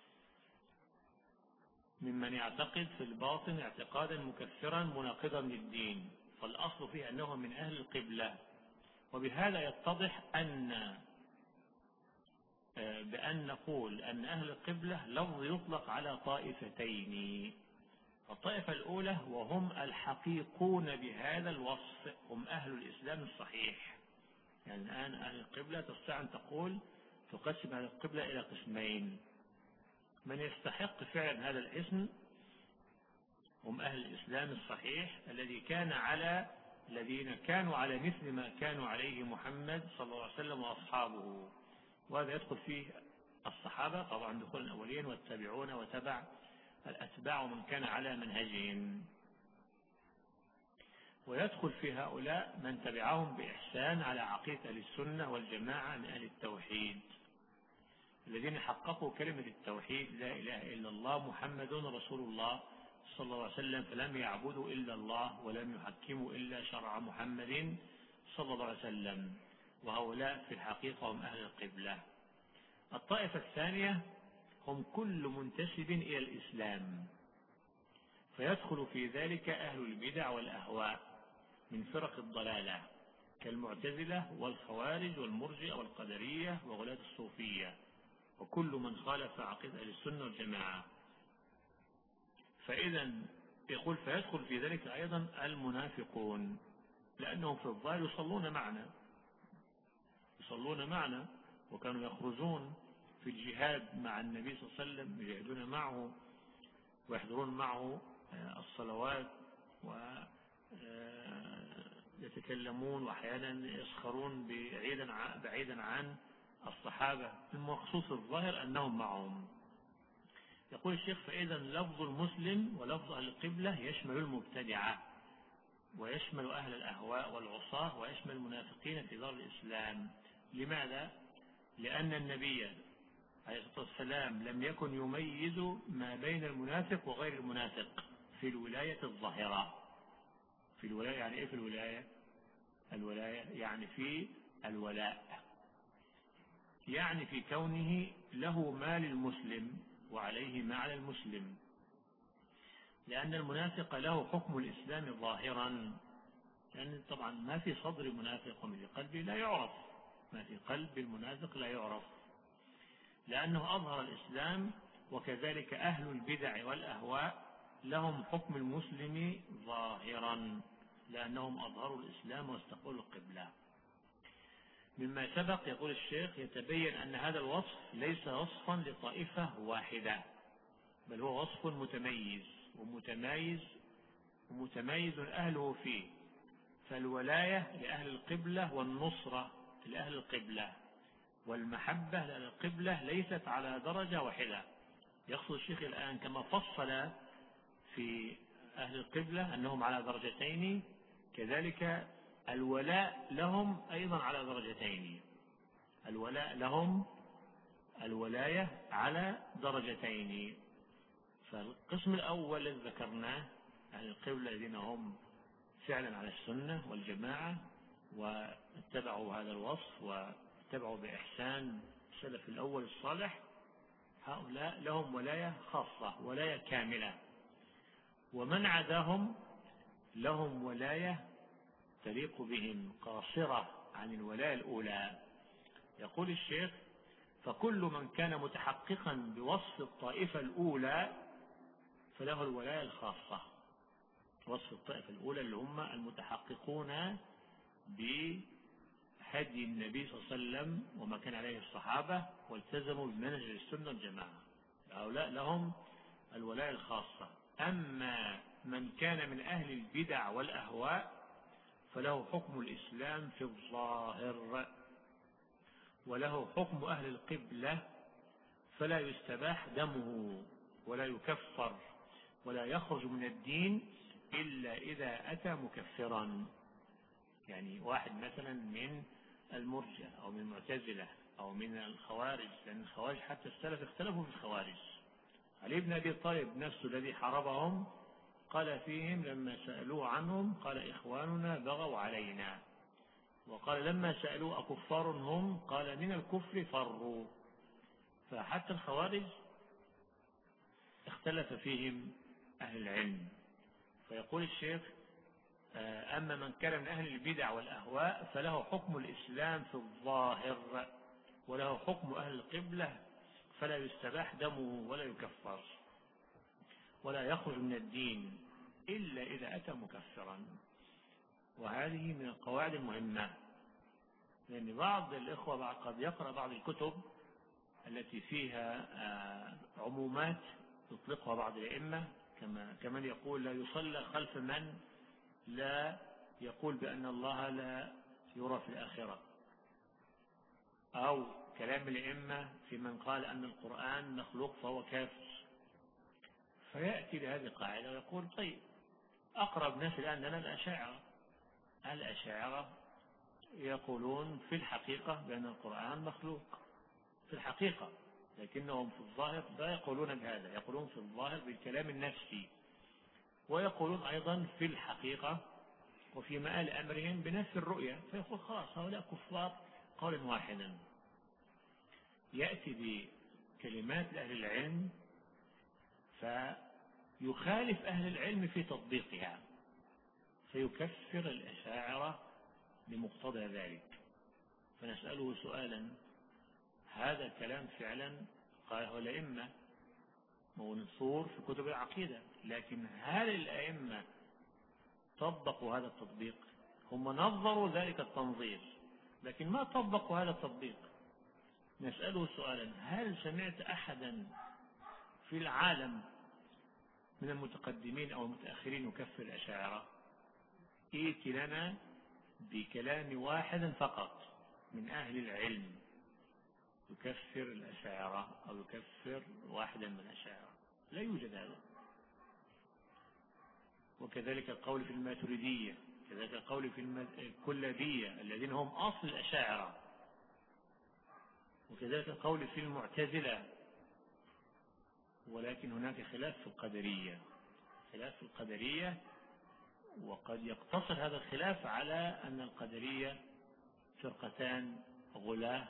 ممن يعتقد في الباطن اعتقادا مكفرا مناقضا للدين، فالأصل فيه أنه من أهل القبلة. وبهذا يتضح أن بأن نقول أن أهل القبلة لفظ يطلق على طائفتين. الطائفة الأولى وهم الحقيقون بهذا الوصف، هم أهل الإسلام الصحيح. يعني الآن أهل القبلة تستطيع أن تقول تقسم أهل القبلة إلى قسمين: من يستحق فعلا هذا الاسم هم أهل الإسلام الصحيح الذي كان على الذين كانوا على مثل ما كانوا عليه محمد صلى الله عليه وسلم وأصحابه، وهذا يدخل فيه الصحابة طبعا دخول الأولين والتابعون وتبع الأتباع ومن كان على منهجهم، ويدخل في هؤلاء من تبعهم بإحسان على عقيدة أهل السنة والجماعة من أهل التوحيد الذين حققوا كلمة التوحيد لا إله إلا الله محمد رسول الله صلى الله عليه وسلم، فلم يعبدوا إلا الله ولم يحكموا إلا شرع محمد صلى الله عليه وسلم، وهؤلاء في الحقيقة هم أهل القبلة. الطائفة الثانية هم كل منتسب إلى الإسلام، فيدخل في ذلك أهل البدع والأهواء من فرق الضلالة كالمعتزلة والخوارج والمرجئة والقدرية وغلاة الصوفية وكل من خالف عقيدة أهل السنة والجماعة. فإذا يقول فيدخل في ذلك أيضا المنافقون، لأنهم في الظاهر يصلون معنا يصلون معنا وكانوا يخرجون في الجهاد مع النبي صلى الله عليه وسلم، يجاهدون معه ويحضرون معه الصلوات ويتكلمون وأحيانا يسخرون بعيدا بعيدا عن الصحابة. المخصوص الظاهر أنهم معهم. يقول الشيخ فإذا لفظ المسلم ولفظ أهل القبلة يشمل المبتدعة ويشمل أهل الأهواء والعصاة ويشمل المنافقين في دار الإسلام. لماذا؟ لأن النبي عليه الصلاة والسلام لم يكن يميز ما بين المنافق وغير المنافق في الولاية الظاهرة. في الولاية يعني إيه؟ في الولاية الولاية يعني في الولاء، يعني في كونه له ما للمسلم وعليه ما على المسلم. لأن المنافق له حكم الإسلام ظاهرا، يعني طبعا ما في صدر المنافق ومن في قلبه لا يعرف، ما في قلب المنافق لا يعرف، لأنه أظهر الإسلام. وكذلك أهل البدع والأهواء لهم حكم المسلم ظاهرا، لأنهم أظهروا الإسلام واستقبلوا القبلة. مما سبق يقول الشيخ يتبين أن هذا الوصف ليس وصفا لطائفة واحدة، بل هو وصف متميز ومتمايز ومتميز أهله فيه. فالولاية لأهل القبلة والنصرة لأهل القبلة والمحبة لأهل القبلة ليست على درجة واحدة. يقصد الشيخ الآن كما فصل في أهل القبلة أنهم على درجتين، كذلك الولاء لهم أيضا على درجتين. الولاء لهم الولاية على درجتين. فالقسم الأول الذي ذكرناه أهل القبلة الذين هم فعلا على السنة والجماعة واتبعوا هذا الوصف واتبعوا بإحسان السلف الأول الصالح، هؤلاء لهم ولاية خاصة، ولاية كاملة. ومن عداهم لهم ولاية تليق بهم قاصرة عن الولاية الأولى. يقول الشيخ فكل من كان متحققا بوصف الطائفة الأولى فله الولاية الخاصة. وصف الطائفة الأولى اللي هم المتحققون بهدي النبي صلى الله عليه وسلم وما كان عليه الصحابة والتزموا بمنهج السنة والجماعة، هؤلاء لهم الولاية الخاصة. أما من كان من أهل البدع والأهواء فله حكم الإسلام في الظاهر، وله حكم أهل القبلة، فلا يستباح دمه ولا يكفر ولا يخرج من الدين إلا إذا أتى مكفرا. يعني واحد مثلا من المرجئة أو من المعتزلة أو من الخوارج، لأن الخوارج حتى السلف اختلفوا في الخوارج. علي بن أبي طالب نفسه الذي حاربهم قال فيهم لما سألوه عنهم قال إخواننا بغوا علينا، وقال لما سألوا أكفار هم قال من الكفر فروا. فحتى الخوارج اختلف فيهم أهل العلم. فيقول الشيخ أما من كان من أهل البدع والأهواء فله حكم الإسلام في الظاهر، وله حكم أهل القبلة، فلا يستباح دمه ولا يكفر ولا يخرج من الدين إلا إذا أتى مكفرا. وهذه من القواعد المهمة، لأن بعض الإخوة قد يقرأ بعض الكتب التي فيها عمومات يطلقها بعض الأئمة، كما كمن يقول لا يصلى خلف من لا يقول بأن الله لا يرى في الآخرة، أو كلام الأئمة في من قال أن القرآن مخلوق فهو كافر. فيأتي لهذه القاعدة ويقول طيب أقرب ناس الآن لنا الأشاعرة. الأشاعرة يقولون في الحقيقة بأن القرآن مخلوق في الحقيقة، لكنهم في الظاهر لا يقولون بهذا، يقولون في الظاهر بالكلام النفسي، ويقولون أيضا في الحقيقة وفي مآل أمرهم بنفس الرؤية. فيقول خلاص هؤلاء كفار قولا واحدا. يأتي بكلمات أهل العلم فيخالف أهل العلم في تطبيقها، فيكفر الأشاعرة بمقتضى ذلك. فنسأله سؤالا: هذا الكلام فعلا قاله الأئمة منصور في كتب العقيدة، لكن هل الأئمة طبقوا هذا التطبيق؟ هم نظروا ذلك التنظير لكن ما طبقوا هذا التطبيق. نسأله سؤالا: هل سمعت أحدا في العالم من المتقدمين أو المتأخرين يكفر الأشاعرة؟ ائت لنا بكلام واحد فقط من أهل العلم يكفر الأشاعرة أو يكفر واحدا من الأشاعرة، لا يوجد هذا. وكذلك القول في الماتريدية، كذلك القول في الكلابية الذين هم أصل الأشاعرة، وكذلك القول في المعتزلة. ولكن هناك خلاف في القدرية، خلاف في القدرية، وقد يقتصر هذا الخلاف على أن القدرية فرقتان غلاة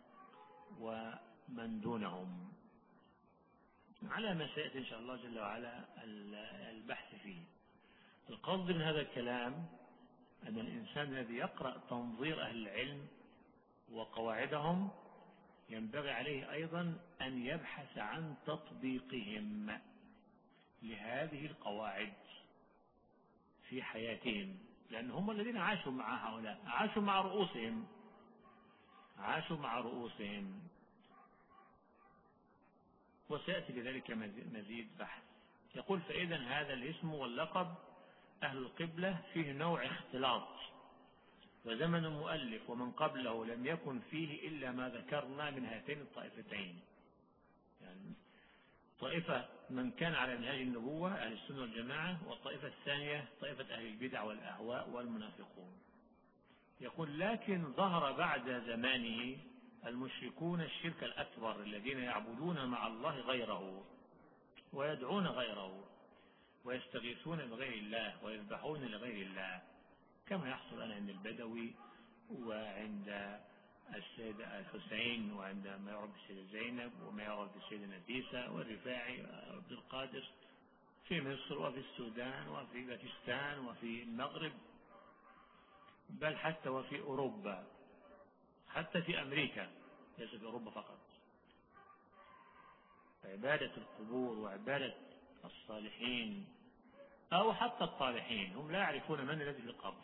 ومن دونهم، على ما سيأتي إن شاء الله جل وعلا البحث فيه. القصد من هذا الكلام أن الإنسان الذي يقرأ تنظير أهل العلم وقواعدهم ينبغي عليه أيضا أن يبحث عن تطبيقهم لهذه القواعد في حياتهم، لأن هم الذين عاشوا مع هؤلاء، عاشوا مع رؤوسهم عاشوا مع رؤوسهم وسيأتي بذلك مزيد بحث. يقول: فإذا هذا الاسم واللقب أهل القبلة فيه نوع اختلاط، وزمن المؤلف ومن قبله لم يكن فيه إلا ما ذكرنا من هاتين الطائفتين، يعني طائفة من كان على منهاج النبوة أهل السنة والجماعة، والطائفة الثانية طائفة أهل البدع والأهواء والمنافقون. يقول: لكن ظهر بعد زمانه المشركون الشرك الأكبر الذين يعبدون مع الله غيره ويدعون غيره ويستغيثون بغير الله ويذبحون لغير الله، كما يحصل الآن عند البدوي وعند السيد الحسين وعند ما يعرف بالسيدة زينب وما يعرف بالسيدة نفيسة والرفاعي وعبد القادر في مصر وفي السودان وفي باكستان وفي المغرب، بل حتى وفي أوروبا، حتى في أمريكا، ليس في أوروبا فقط. عبادة القبور وعبادة الصالحين أو حتى الطالحين، هم لا يعرفون من الذي في القبر،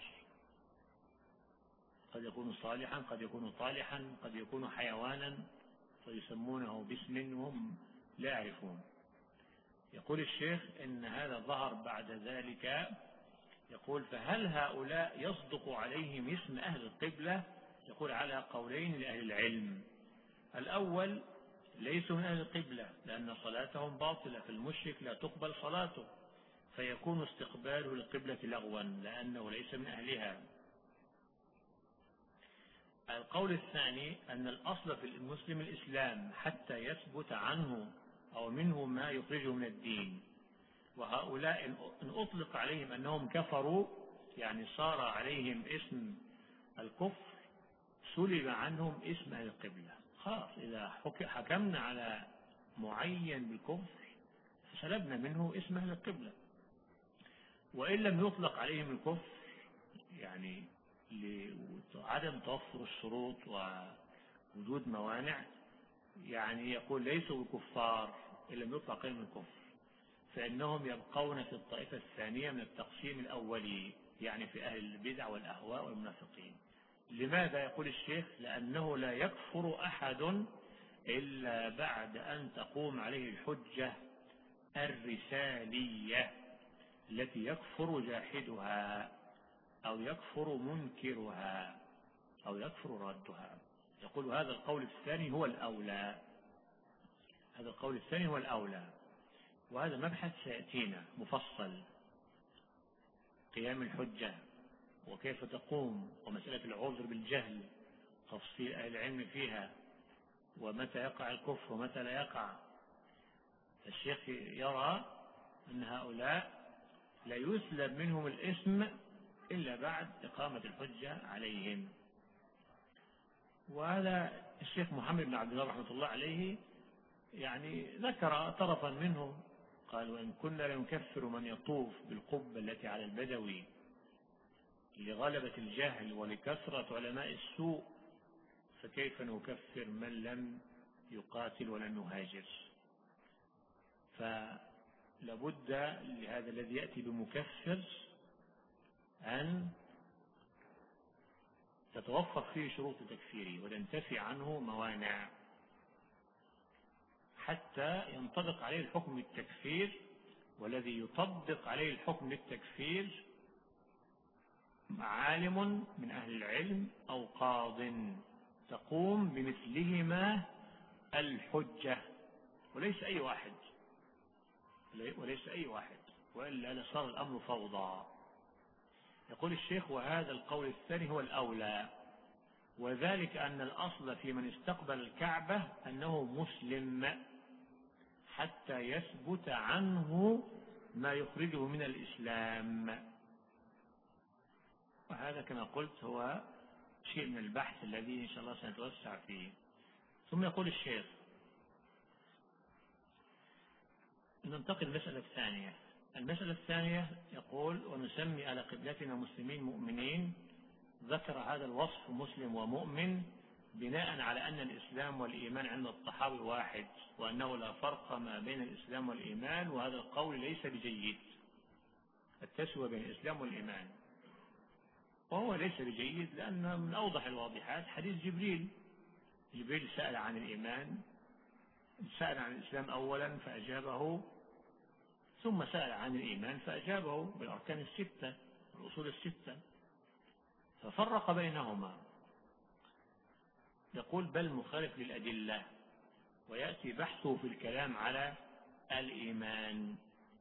قد يكون صالحا قد يكون طالحا قد يكون حيوانا فيسمونه باسم وهم لا يعرفون. يقول الشيخ إن هذا ظهر بعد ذلك. يقول: فهل هؤلاء يصدق عليهم اسم أهل القبلة؟ يقول: على قولين لأهل العلم. الأول: ليسوا من أهل القبلة لأن صلاتهم باطلة، فالمشرك لا تقبل صلاته فيكون استقباله للقبلة لغوا لأنه ليس من أهلها. القول الثاني: أن الأصل في المسلم الإسلام حتى يثبت عنه أو منه ما يخرجه من الدين، وهؤلاء إن أطلق عليهم أنهم كفروا يعني صار عليهم اسم الكفر سلب عنهم اسم أهل القبلة. خلاص، إذا حكمنا على معين بالكفر فسلبنا منه اسم أهل القبلة. وإن لم يطلق عليهم الكفر يعني لعدم توفر الشروط ووجود موانع، يعني يقول ليسوا بكفار إن لم يطلق عليهم الكفر، فإنهم يبقون في الطائفة الثانية من التقسيم الأولي، يعني في أهل البدع والأهواء والمنافقين. لماذا؟ يقول الشيخ: لأنه لا يكفر أحد إلا بعد أن تقوم عليه الحجة الرسالية التي يكفر جاحدها أو يكفر منكرها أو يكفر ردها. يقول: هذا القول الثاني هو الأولى، هذا القول الثاني هو الأولى. وهذا مبحث سيأتينا مفصل، قيام الحجة وكيف تقوم، ومسألة العذر بالجهل تفصيل أهل العلم فيها، ومتى يقع الكفر ومتى لا يقع. الشيخ يرى أن هؤلاء لا يسلب منهم الاسم إلا بعد إقامة الحجة عليهم. وهذا الشيخ محمد بن عبد الله رحمة الله عليه يعني ذكر طرفا منه، قال: وإن كنا لنكفر من يطوف بالقبة التي على البدوي لغلبة الجهل ولكثرة علماء السوء، فكيف نكفر من لم يقاتل ولم يهاجر؟ فلابد لهذا الذي يأتي بمكفر أن تتوفر فيه شروط تكفيره وتنتفي عنه موانع حتى ينطبق عليه الحكم بالتكفير. والذي يطبق عليه الحكم بالتكفير عالم من أهل العلم أو قاض تقوم بمثلهما الحجة، وليس أي واحد وليس أي واحد وإلا لصار الأمر فوضى. يقول الشيخ: وهذا القول الثاني هو الأولى، وذلك أن الأصل في من استقبل الكعبة أنه مسلم حتى يثبت عنه ما يخرجه من الإسلام. وهذا كما قلت هو شيء من البحث الذي إن شاء الله سنتوسع فيه. ثم يقول الشيخ: ننتقل المسألة الثانية. المسألة الثانية يقول: ونسمي على قبلتنا مسلمين مؤمنين. ذكر هذا الوصف مسلم ومؤمن بناء على أن الإسلام والإيمان عند الصحابة واحد، وأنه لا فرق ما بين الإسلام والإيمان، وهذا القول ليس بجيد، التسوية بين الإسلام والإيمان، وهو ليس بجيد لأن من أوضح الواضحات حديث جبريل. جبريل سأل عن الإيمان، سأل عن الإسلام أولا فأجابه، ثم سأل عن الإيمان فأجابه بالأركان الستة والأصول الستة، ففرق بينهما. يقول: بل مخالف للأدلة، ويأتي بحثه في الكلام على الإيمان.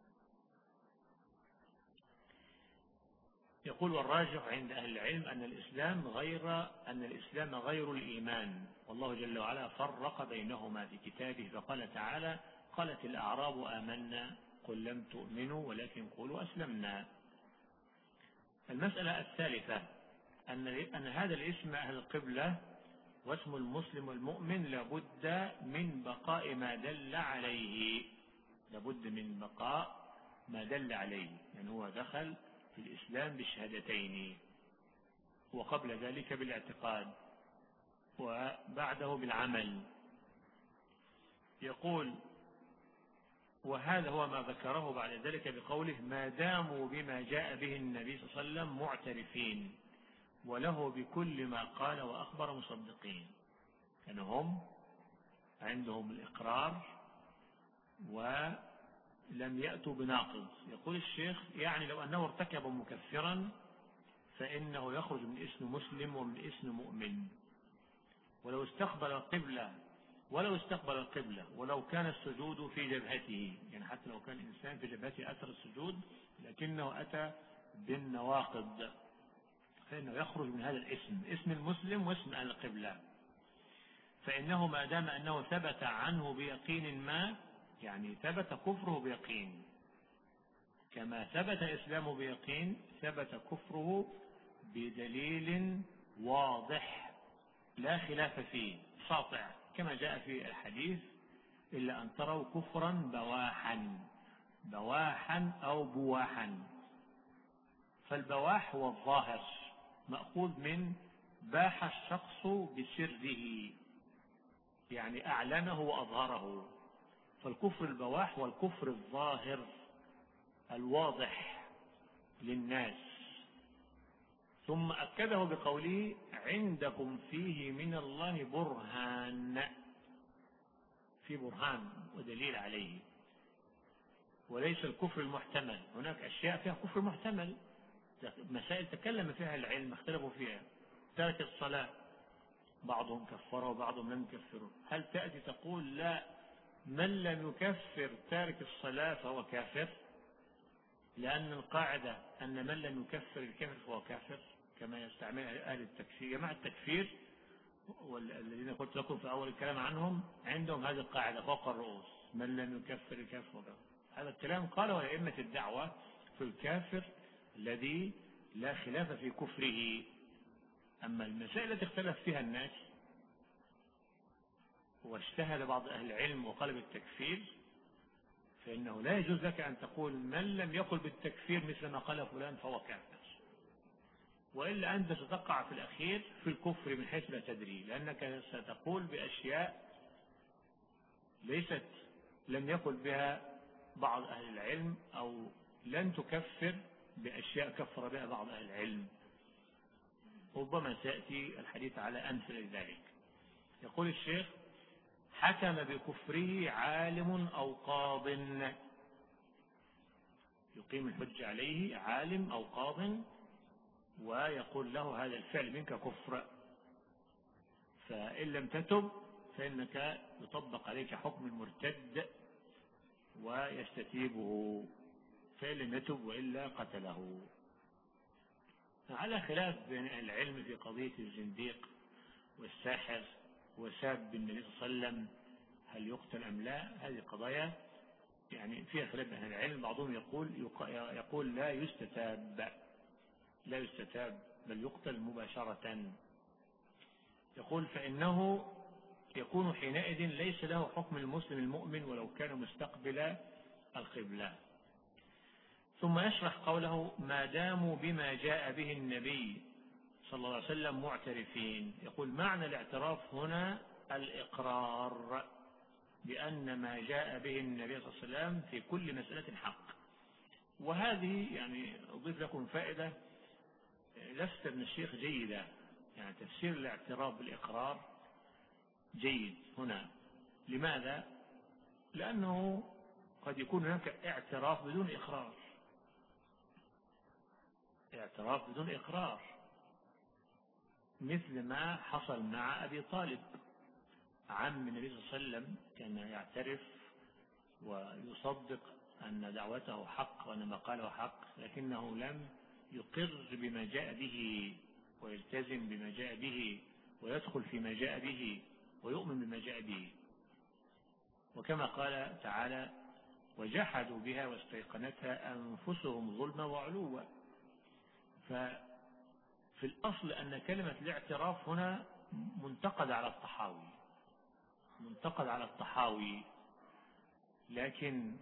يقول: والراجح عند أهل العلم أن الإسلام غير أن الإسلام غير الإيمان، والله جل وعلا فرق بينهما في كتابه، فقال تعالى: قالت الأعراب آمنا قل لم تؤمنوا ولكن قولوا أسلمنا. المسألة الثالثة أن أن هذا الاسم أهل القبلة واسم المسلم والمؤمن لابد من بقاء ما دل عليه، لابد من بقاء ما دل عليه، يعني هو دخل في الإسلام بالشهادتين، وقبل ذلك بالاعتقاد، وبعده بالعمل. يقول: وهذا هو ما ذكره بعد ذلك بقوله: ما داموا بما جاء به النبي صلى الله عليه وسلم معترفين وله بكل ما قال وأخبر مصدقين. يعني هم عندهم الإقرار ولم يأتوا بناقض. يقول الشيخ: يعني لو أنه ارتكب مكفرا فإنه يخرج من اسم مسلم ومن اسم مؤمن، ولو استقبل القبلة ولو استقبل القبلة ولو كان السجود في جبهته، يعني حتى لو كان الإنسان في جبهته أثر السجود لكنه أتى بالنواقض، فإنه يخرج من هذا الاسم، اسم المسلم واسم أهل القبلة. فإنه ما دام أنه ثبت عنه بيقين ما، يعني ثبت كفره بيقين، كما ثبت إسلامه بيقين ثبت كفره بدليل واضح لا خلاف فيه ساطع، كما جاء في الحديث: إلا أن تروا كفرا بواحا، بواحا أو بواحا. فالبواح هو الظاهر، مأخوذ من باح الشخص بسره، يعني أعلنه وأظهره. فالكفر البواح هو الكفر الظاهر الواضح للناس. ثم أكده بقوله: عندكم فيه من الله برهان، في برهان ودليل عليه، وليس الكفر المحتمل. هناك أشياء فيها كفر محتمل، مسائل تكلم فيها العلم اختلفوا فيها. ترك الصلاة بعضهم كفره وبعضهم لم يكفره، هل تأتي تقول لا من لم يكفر تارك الصلاة فهو كافر؟ لأن القاعدة أن من لم يكفر الكافر فهو كافر، كما يستعمل أهل التكفير. مع التكفير والذين قلت لكم في أول الكلام عنهم عندهم هذه القاعدة فوق الرؤوس: من لم يكفر الكافر فهو كافر. هذا الكلام قاله أئمة الدعوة في الكافر الذي لا خلاف في كفره. أما المسائل التي اختلف فيها الناس واجتهد بعض أهل العلم وقال بالتكفير، فإنه لا يجوز لك أن تقول من لم يقل بالتكفير مثل ما قال فلان فهو كافر. وإلا أنت ستقع في الأخير في الكفر من حيث لا تدري، لأنك ستقول بأشياء ليست لم يقل بها بعض أهل العلم، أو لن تكفر بأشياء كفر بها بعض أهل العلم. ربما سيأتي الحديث على أمثلة ذلك. يقول الشيخ: حكم بكفره عالم أو قاض، يقيم الحج عليه عالم أو قاض ويقول له هذا الفعل منك كفر، فإن لم تتب فإنك يطبق عليك حكم المرتد ويستتيبه، فإن لم يتب وإلا قتله. على خلاف بين العلم في قضية الزنديق والساحر وساب النبي صلى الله عليه وسلم هل يقتل أم لا. هذه قضايا يعني فيها خلاف بين العلم. بعضهم يقول يقول لا يستتاب، لا يستتاب بل يقتل مباشرة. يقول: فإنه يكون حينئذ ليس له حكم المسلم المؤمن ولو كان مستقبل القبلة. ثم يشرح قوله: ما داموا بما جاء به النبي صلى الله عليه وسلم معترفين. يقول: معنى الاعتراف هنا الإقرار بأن ما جاء به النبي صلى الله عليه وسلم في كل مسألة حق. وهذه يعني أضيف لكم فائدة لفت من الشيخ جيدة، يعني تفسير الاعتراف بالإقرار جيد هنا. لماذا؟ لأنه قد يكون هناك اعتراف بدون إقرار، اعتراف بدون إقرار، مثل ما حصل مع أبي طالب عم النبي صلى الله عليه وسلم، كان يعترف ويصدق أن دعوته حق وأن ما قاله حق، لكنه لم يقر بما جاء به ويلتزم بما جاء به ويدخل فيما جاء به ويؤمن بما جاء به. وكما قال تعالى: وجحدوا بها واستيقنتها أنفسهم ظلما وعلوا. ففي الأصل أن كلمة الاعتراف هنا منتقد على الطحاوي، منتقد على الطحاوي، لكن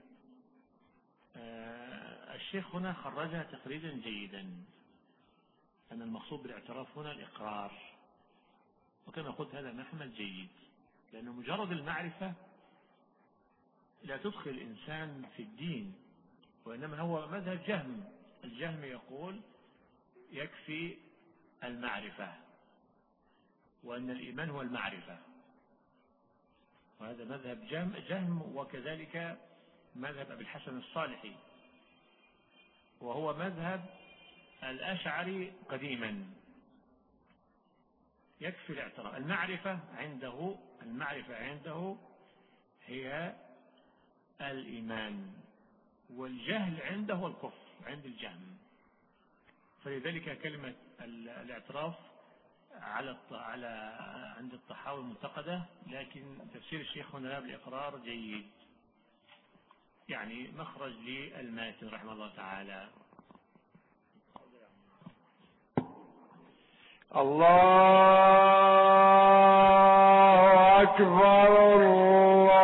الشيخ هنا خرجها تخريجا جيدا، أن المقصود بالاعتراف هنا الإقرار. وكما قلت هذا محمل جيد، لأنه مجرد المعرفة لا تدخل الإنسان في الدين، وإنما هو مذهب جهم. الجهم يقول يكفي المعرفة، وأن الإيمان هو المعرفة، وهذا مذهب جهم, جهم وكذلك مذهب أبي الحسن الصالحي، وهو مذهب الأشعري قديما. يكفي الاعتراف. المعرفة عنده المعرفة عنده هي الإيمان، والجهل عنده الكفر عند الجهم. فلذلك كلمة الاعتراف على على عند الطحاوي منتقدة، لكن تفسير الشيخ هنا بالإقرار جيد، يعني مخرج للماتن رحمه الله تعالى. الله أكبر الله.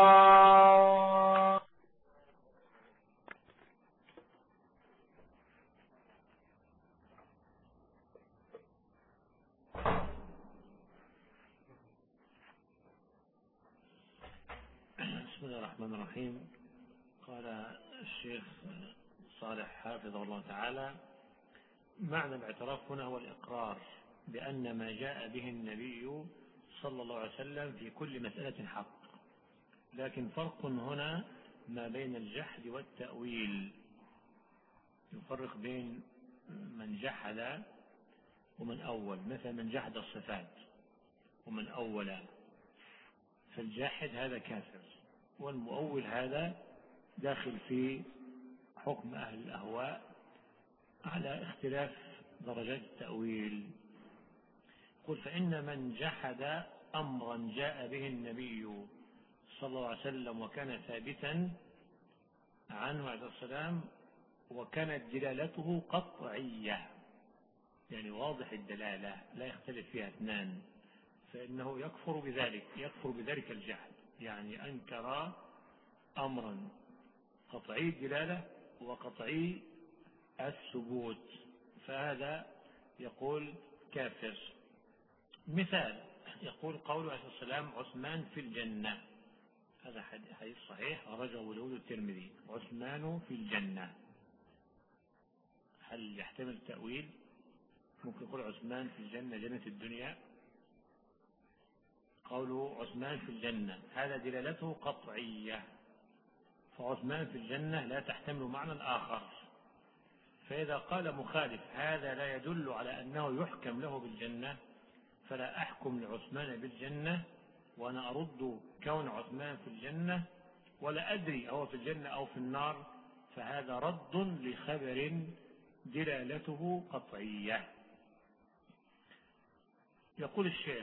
بسم الله الرحمن الرحيم. قال الشيخ صالح حافظه الله تعالى: معنى الاعتراف هنا هو الإقرار بأن ما جاء به النبي صلى الله عليه وسلم في كل مسألة حق، لكن فرق هنا ما بين الجحد والتأويل. يفرق بين من جحد ومن أول، مثل من جحد الصفات ومن أول، فالجاحد هذا كافر، والمؤول هذا داخل في حكم أهل الأهواء على اختلاف درجات التأويل. قل: فإن من جحد أمرا جاء به النبي صلى الله عليه وسلم وكان ثابتا عنه عليه السلام وكانت دلالته قطعية، يعني واضح الدلالة لا يختلف فيها اثنان، فإنه يكفر بذلك يكفر بذلك الجحد، يعني أنكر أمرا قطعي الدلالة وقطعي الثبوت، فهذا يقول كافر. مثال يقول قوله عليه الصلاة والسلام عثمان في الجنة، هذا حديث صحيح أخرجه أبو داود الترمذي، عثمان في الجنة. هل يحتمل تأويل؟ ممكن يقول عثمان في الجنة جنة الدنيا. قوله عثمان في الجنة هذا دلالته قطعية، فعثمان في الجنة لا تحتمل معنى آخر. فإذا قال مخالف هذا لا يدل على أنه يحكم له بالجنة، فلا أحكم لعثمان بالجنة وأنا أرد كون عثمان في الجنة ولا أدري هو في الجنة أو في النار، فهذا رد لخبر دلالته قطعية. يقول الشيخ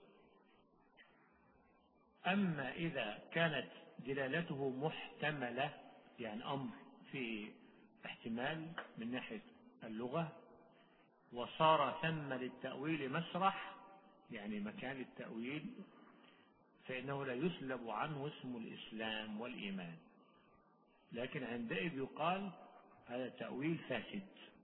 أما إذا كانت دلالته محتملة، يعني أمر في احتمال من ناحية اللغة، وصار ثم للتأويل مسرح، يعني مكان التأويل، فإنه لا يسلب عنه اسم الإسلام والإيمان، لكن عندئذ يقال هذا تأويل فاسد.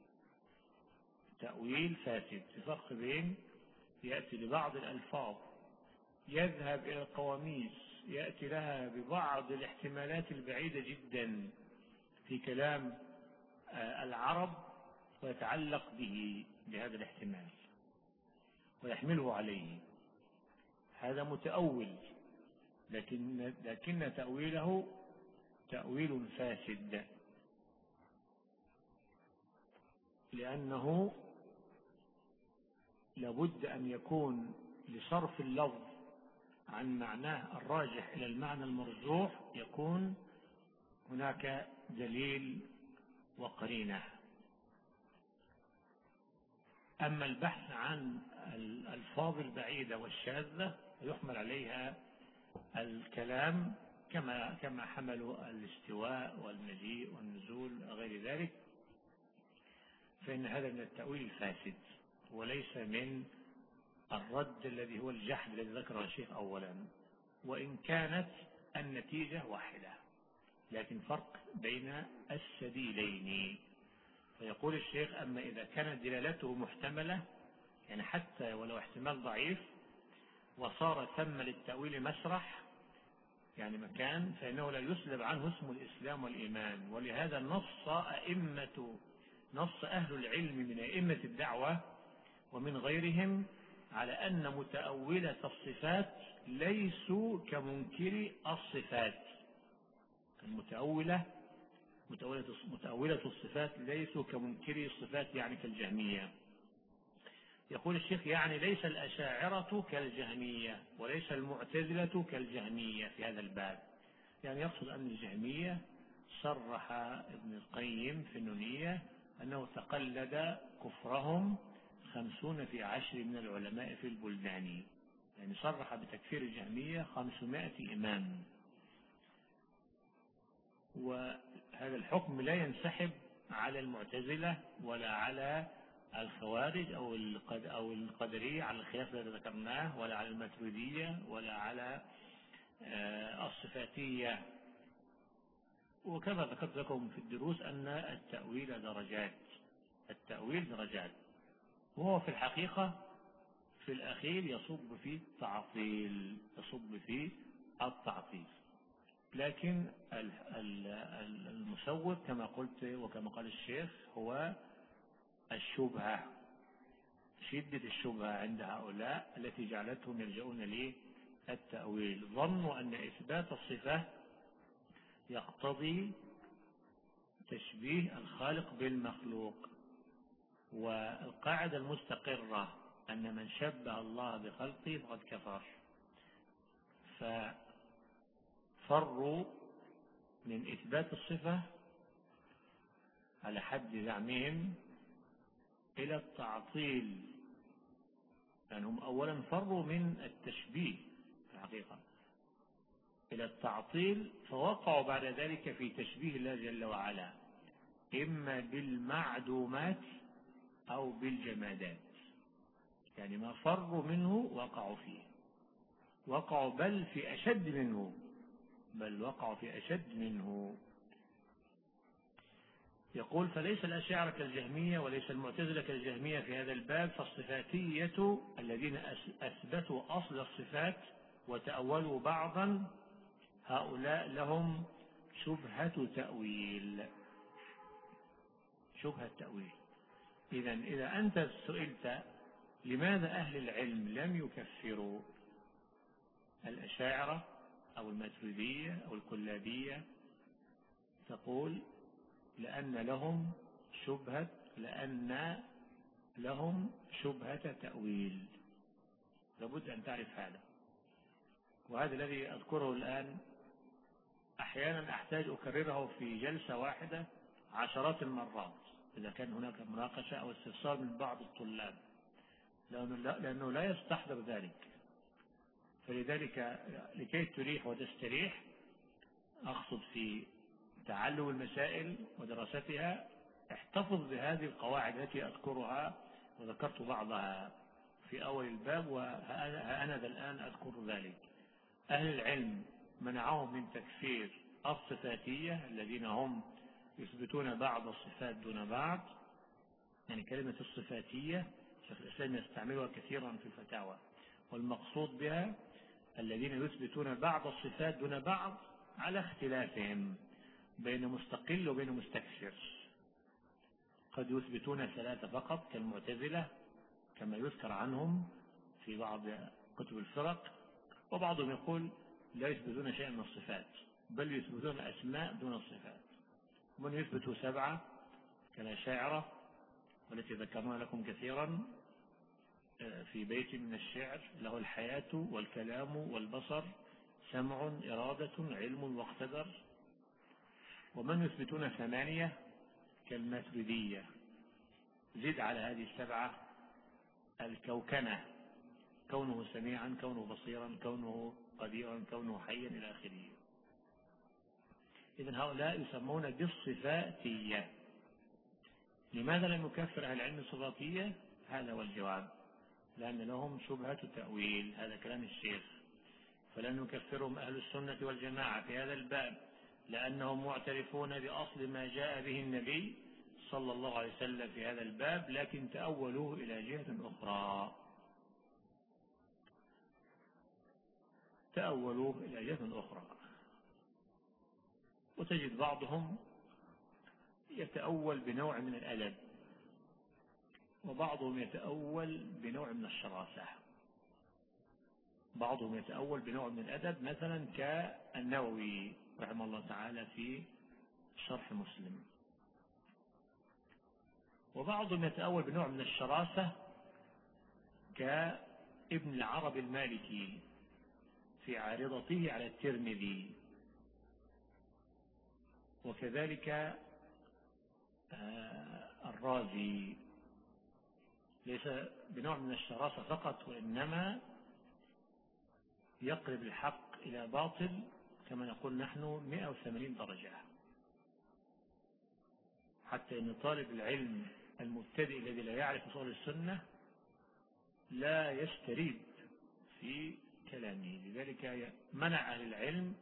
تأويل فاسد. الفرق بين يأتي لبعض الألفاظ يذهب إلى القواميس يأتي لها ببعض الاحتمالات البعيدة جدا في كلام العرب ويتعلق به بهذا الاحتمال ويحمله عليه، هذا متأول، لكن لكن تأويله تأويل فاسد، لأنه لابد أن يكون لصرف اللفظ عن معناه الراجح إلى المعنى المرجوح يكون هناك دليل وقرينة. أما البحث عن الألفاظ البعيدة والشاذة يحمل عليها الكلام كما كما حملوا الاستواء والمجيء والنزول وغير ذلك، فإن هذا من التأويل الفاسد وليس من الرد الذي هو الجحد الذي ذكره الشيخ أولا، وإن كانت النتيجة واحدة لكن فرق بين السبيلين. فيقول الشيخ أما إذا كانت دلالته محتملة، يعني حتى ولو احتمال ضعيف، وصار ثم للتأويل مسرح يعني مكان، فإنه لا يسلب عنه اسم الإسلام والإيمان. ولهذا نص أئمة نص أهل العلم من أئمة الدعوة ومن غيرهم على أن متأولة الصفات ليسوا كمنكري الصفات. المتأولة متأولة متأولة الصفات ليسوا كمنكري الصفات، يعني كالجهمية. يقول الشيخ يعني ليس الأشاعرة كالجهمية وليس المعتزلة كالجهمية في هذا الباب، يعني يقصد أن الجهمية صرح ابن القيم في النونية أنه تقلد كفرهم خمسون في عشر من العلماء في البلدان، يعني صرح بتكفير الجهمية خمسمائة إمام، وهذا الحكم لا ينسحب على المعتزلة ولا على الخوارج أو أو القدرية على الخلاف الذي ذكرناه، ولا على الماتريدية ولا على الصفاتية. وكما ذكرت لكم في الدروس أن التأويل درجات، التأويل درجات، وهو في الحقيقة في الأخير يصب في التعطيل، يصب في التعطيل. لكن المسوغ كما قلت وكما قال الشيخ هو الشبهة، شدة الشبهة عند هؤلاء التي جعلتهم يلجؤون للتأويل. ظنوا أن إثبات الصفة يقتضي تشبيه الخالق بالمخلوق، والقاعدة المستقرة أن من شبه الله بخلقه فقد كفر، ففروا من إثبات الصفة على حد زعمهم إلى التعطيل، لأنهم يعني أولا فروا من التشبيه في الحقيقة إلى التعطيل، فوقعوا بعد ذلك في تشبيه الله جل وعلا إما بالمعدومات أو بالجمادات، يعني ما فروا منه وقعوا فيه، وقعوا بل في أشد منه، بل وقعوا في أشد منه. يقول فليس الأشاعرة كالجهمية وليس المعتزلة كالجهمية في هذا الباب، فالصفاتية الذين أثبتوا أصل الصفات وتأولوا بعضا هؤلاء لهم شبهة تأويل. شبهة تأويل. إذا إذا أنت سئلت لماذا أهل العلم لم يكفروا الأشاعرة أو الماتريدية أو الكلابية، تقول لأن لهم شبهة لأن لهم شبهة تأويل. لابد أن تعرف هذا، وهذا الذي أذكره الآن أحيانا أحتاج أكرره في جلسة واحدة عشرات المرات إذا كان هناك مناقشة أو استفسار من بعض الطلاب، لأنه لا يستحضر ذلك. فلذلك لكي تريح وتستريح أقصد في تعلم المسائل ودراستها احتفظ بهذه القواعد التي أذكرها، وذكرت بعضها في أول الباب وأنا ذا الآن أذكر ذلك. أهل العلم منعهم من تكفير الصفاتية الذين هم يثبتون بعض الصفات دون بعض، يعني كلمة الصفاتية شيخ الإسلام يستعملها كثيرا في الفتاوى، والمقصود بها الذين يثبتون بعض الصفات دون بعض على اختلافهم بين مستقل وبين مستكثر. قد يثبتون ثلاثة فقط كالمعتزلة كما يذكر عنهم في بعض كتب الفرق، وبعضهم يقول لا يثبتون شيئا من الصفات بل يثبتون أسماء دون الصفات. ومن يثبتوا سبعة كالأشاعرة والتي ذكرنا لكم كثيرا في بيت من الشعر: له الحياة والكلام والبصر، سمع إرادة علم واقتدر. ومن يثبتون ثمانية كالماتريدية. زد على هذه السبعة الكوكنة: كونه سميعا، كونه بصيرا، كونه قديرا، كونه حيا إلى آخره. إذن هؤلاء يسمون بالصفاتية. لماذا لم يكفر أهل العلم الصفاتية؟ هذا هو الجواب: لأن لهم شبهة تأويل. هذا كلام الشيخ. فلن يكفرهم أهل السنة والجماعة في هذا الباب لأنهم معترفون بأصل ما جاء به النبي صلى الله عليه وسلم في هذا الباب، لكن تأولوه إلى جهة أخرى. تأولوه إلى جهة أخرى. وتجد بعضهم يتأول بنوع من الأدب، وبعضهم يتأول بنوع من الشراسة. بعضهم يتأول بنوع من الأدب مثلا كالنووي رحمه الله تعالى في شرح مسلم، وبعضهم يتأول بنوع من الشراسة كابن العربي المالكي في عارضته على الترمذي، وكذلك الرازي. ليس بنوع من الشراسة فقط، وإنما يقرب الحق إلى باطل كما نقول نحن مئة وثمانين درجة، حتى أن طالب العلم المبتدئ الذي لا يعرف أصول السنة لا يستريد في كلامه. لذلك منع أهل العلم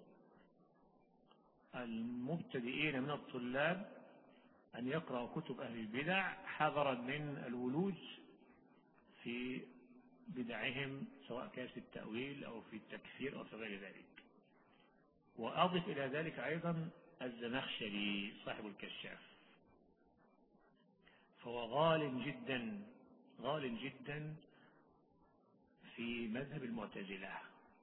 المبتدئين من الطلاب أن يقرأوا كتب أهل البدع حذرا من الولوج في بدعهم، سواء كانت في التأويل أو في التكفير أو في غير ذلك. وأضف إلى ذلك أيضا الزمخشري صاحب الكشاف، فهو غال جدا غال جدا في مذهب المعتزلة،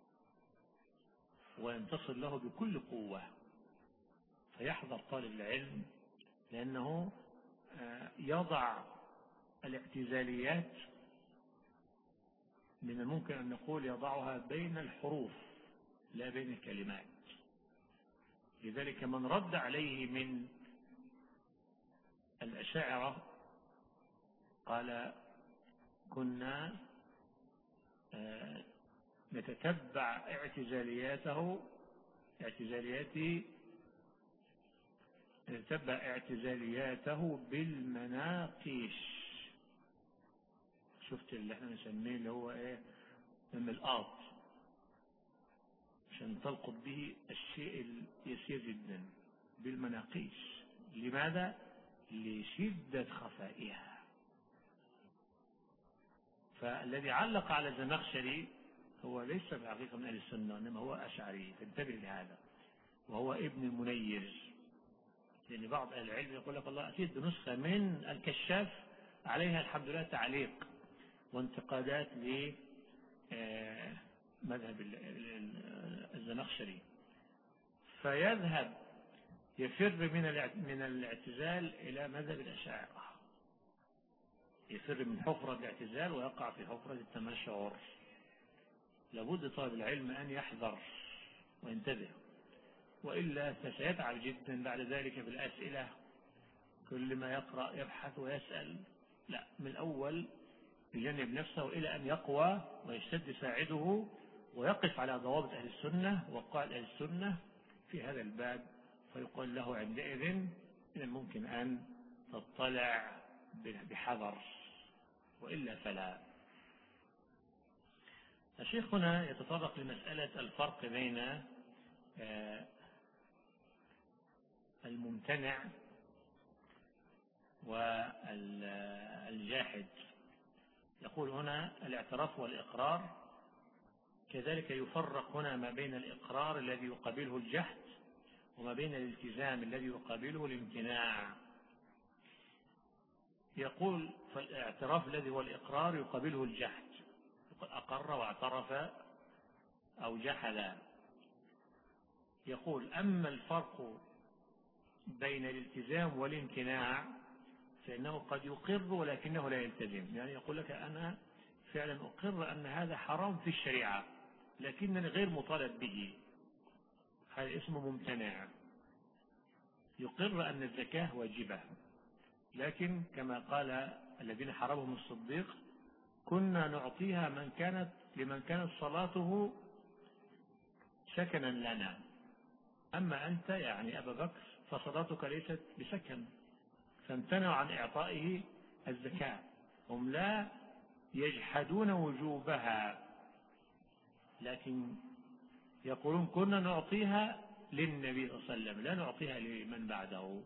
وينتصر له بكل قوة. فيحذر طالب العلم، لأنه يضع الاعتزاليات من الممكن أن نقول يضعها بين الحروف لا بين الكلمات. لذلك من رد عليه من الأشاعرة قال: كنا نتتبع اعتزالياته اعتزالياته نتتبع اعتزالياته بالمناقيش. شفت اللي احنا نسميه اللي هو ايه من الآط، عشان تلقط به الشيء اليسير جدا بالمناقيش. لماذا؟ لشدة خفائها. فالذي علق على الزمخشري هو ليس في الحقيقة من أهل السنة، إنما هو أشعري، فانتبه لهذا، وهو ابن المنير. لأن بعض أهل العلم يقول لك الله أكيد نسخة من الكشاف عليها الحمد لله تعليق وانتقادات لمذهب الزمخشري، فيذهب يفر من من الاعتزال إلى مذهب الأشاعرة، يفر من حفرة الاعتزال ويقع في حفرة التمشعر. لابد طالب العلم أن يحذر وينتبه، وإلا سيتعب جدا بعد ذلك في الأسئلة، كل ما يقرأ يبحث ويسأل. لا، من الأول يجنب نفسه إلى أن يقوى ويشتد ساعده ويقف على ضوابط أهل السنة وقواعد أهل السنة في هذا الباب، فيقول له عندئذ من الممكن أن تطلع بحذر، وإلا فلا. الشيخ هنا يتطرق لمسألة الفرق بين الممتنع والجاحد. يقول هنا الاعتراف والإقرار، كذلك يفرق هنا ما بين الإقرار الذي يقابله الجحد وما بين الالتزام الذي يقابله الامتناع. يقول فالاعتراف الذي هو الإقرار يقابله الجحد، أقر واعترف أو جحد. يقول أما الفرق بين الالتزام والامتناع فإنه قد يقر ولكنه لا يلتزم. يعني يقول لك أنا فعلا أقر أن هذا حرام في الشريعة لكنني غير مطالب به، هذا اسمه ممتنع. يقر أن الزكاة واجبة، لكن كما قال الذين حرمهم الصديق كنا نعطيها من كانت لمن كانت صلاته سكنا لنا، أما أنت يعني أبا بكر فصلاتك ليست بسكن، فامتنعوا عن إعطائه الزكاة. هم لا يجحدون وجوبها، لكن يقولون كنا نعطيها للنبي صلى الله عليه وسلم لا نعطيها لمن بعده.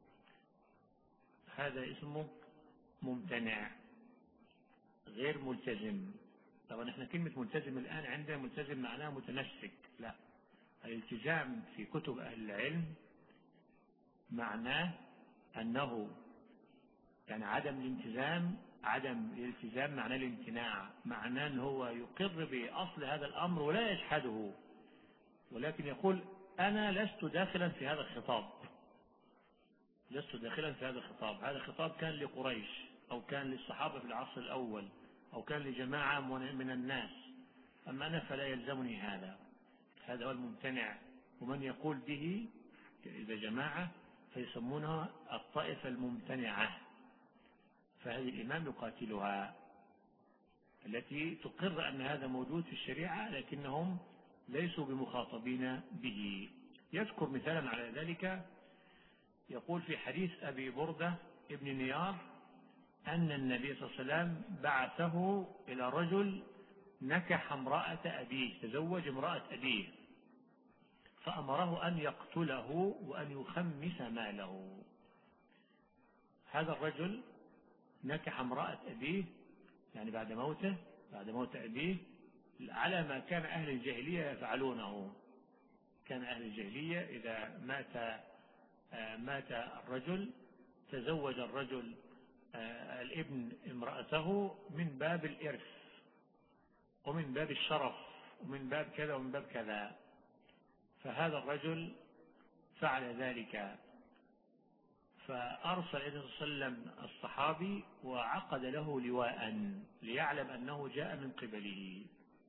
هذا اسمه ممتنع غير ملتزم. طبعا احنا كلمة ملتزم الآن عندنا ملتزم معناه متمسك، لا، الالتزام في كتب أهل العلم معناه أنه يعني عدم الالتزام، عدم الالتزام معناه الامتناع، معناه أنه هو يقر بأصل هذا الأمر ولا يجحده، ولكن يقول أنا لست داخلا في هذا الخطاب، لست داخلا في هذا الخطاب. هذا الخطاب كان لقريش أو كان للصحابة في العصر الأول أو كان لجماعة من الناس، أما أنا فلا يلزمني هذا. هذا هو الممتنع. ومن يقول به إذا جماعة فيسمونها الطائفة الممتنعة، فهذه الإمام يقاتلها التي تقر أن هذا موجود في الشريعة لكنهم ليسوا بمخاطبين به. يذكر مثالا على ذلك، يقول في حديث أبي بردة ابن نيار أن النبي صلى الله عليه وسلم بعثه إلى رجل نكح امرأة أبيه، تزوج امرأة أبيه، فأمره أن يقتله وأن يخمس ماله. هذا الرجل نكح امرأة أبيه يعني بعد موته، بعد موت أبيه، على ما كان أهل الجاهلية يفعلونه. كان أهل الجاهلية إذا مات مات الرجل تزوج الرجل الابن امرأته من باب الإرث ومن باب الشرف ومن باب كذا ومن باب كذا. فهذا الرجل فعل ذلك، فأرسل النبي صلى الله عليه وسلم الصحابي وعقد له لواء ليعلم أنه جاء من قبله.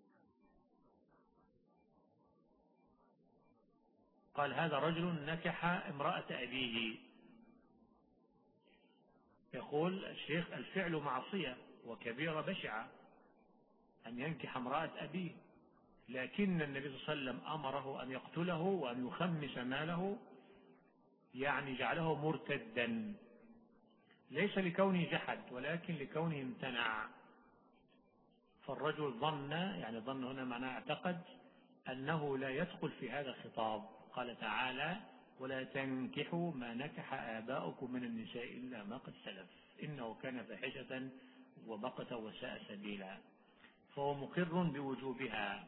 قال هذا رجل نكح امرأة أبيه. يقول الشيخ الفعل معصية وكبيرة بشعة أن ينكح امرأة أبيه، لكن النبي صلى الله عليه وسلم أمره أن يقتله وأن يخمس ماله، يعني جعله مرتدا، ليس لكونه جحد ولكن لكونه امتنع. فالرجل ظن، يعني ظن هنا معناه اعتقد أنه لا يدخل في هذا الخطاب. قال تعالى ولا تنكحوا ما نكح آباؤكم من النساء إلا ما قد سلف إنه كان فاحشة ومقتا وساء سبيلا. فهو مقر بوجوبها.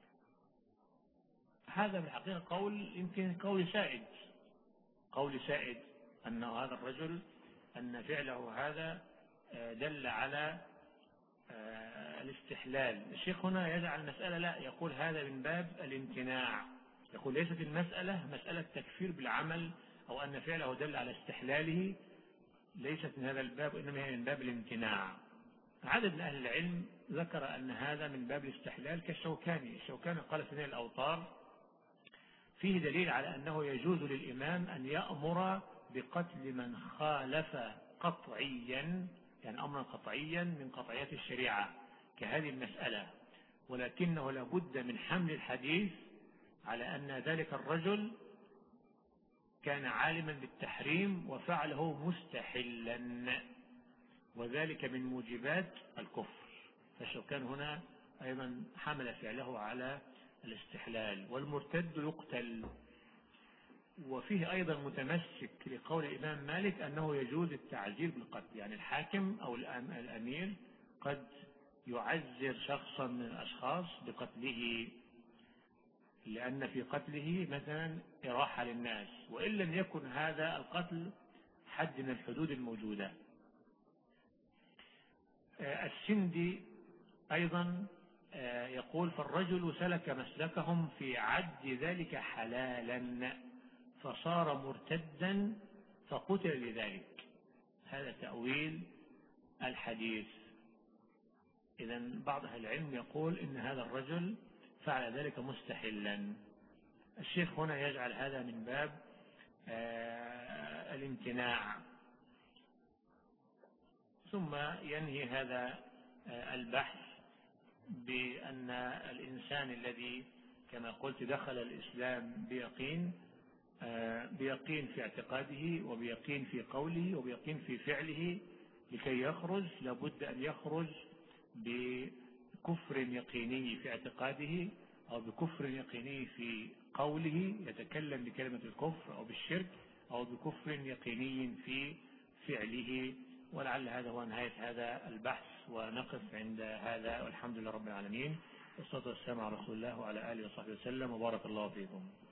هذا بالحقيقة قول يمكن قول سائد قول سائد أن هذا الرجل أن فعله هذا دل على الاستحلال. الشيخ هنا يجعل المسألة لا، يقول هذا من باب الامتناع، يقول ليست المسألة مسألة تكفير بالعمل أو أن فعله دل على استحلاله، ليست من هذا الباب، إنما هي من باب الامتناع. عدد من أهل العلم ذكر أن هذا من باب الاستحلال كالشوكاني. الشوكاني قال في نيل الأوطار فيه دليل على أنه يجوز للإمام أن يأمر بقتل من خالف قطعيا، يعني أمرا قطعيا من قطعيات الشريعة كهذه المسألة، ولكنه لابد من حمل الحديث على أن ذلك الرجل كان عالما بالتحريم وفعله مستحلا، وذلك من موجبات الكفر. فالشوكان هنا أيضا حمل فعله على الاستحلال. والمرتد يقتل. وفيه أيضا متمسك لقول الإمام مالك أنه يجوز التعزير بالقتل، يعني الحاكم أو الأمير قد يعزر شخصا من الأشخاص بقتله، لأن في قتله مثلا إراحة للناس، وإن لم يكن هذا القتل حد من الحدود الموجودة. السندي أيضا يقول فالرجل سلك مسلكهم في عد ذلك حلالا فصار مرتدا فقتل لذلك. هذا تأويل الحديث. إذن بعض أهل العلم يقول إن هذا الرجل فعل ذلك مستحلا. الشيخ هنا يجعل هذا من باب الامتناع. ثم ينهي هذا البحث بأن الإنسان الذي كما قلت دخل الإسلام بيقين بيقين في اعتقاده وبيقين في قوله وبيقين في فعله، لكي يخرج لابد أن يخرج بكفر يقيني في اعتقاده أو بكفر يقيني في قوله، يتكلم بكلمة الكفر أو بالشرك، أو بكفر يقيني في فعله. ولعل هذا هو نهاية هذا البحث، ونقف عند هذا، والحمد لله رب العالمين، والصلاة والسلام على رسول الله وعلى آله وصحبه وسلم، وبارك الله فيكم.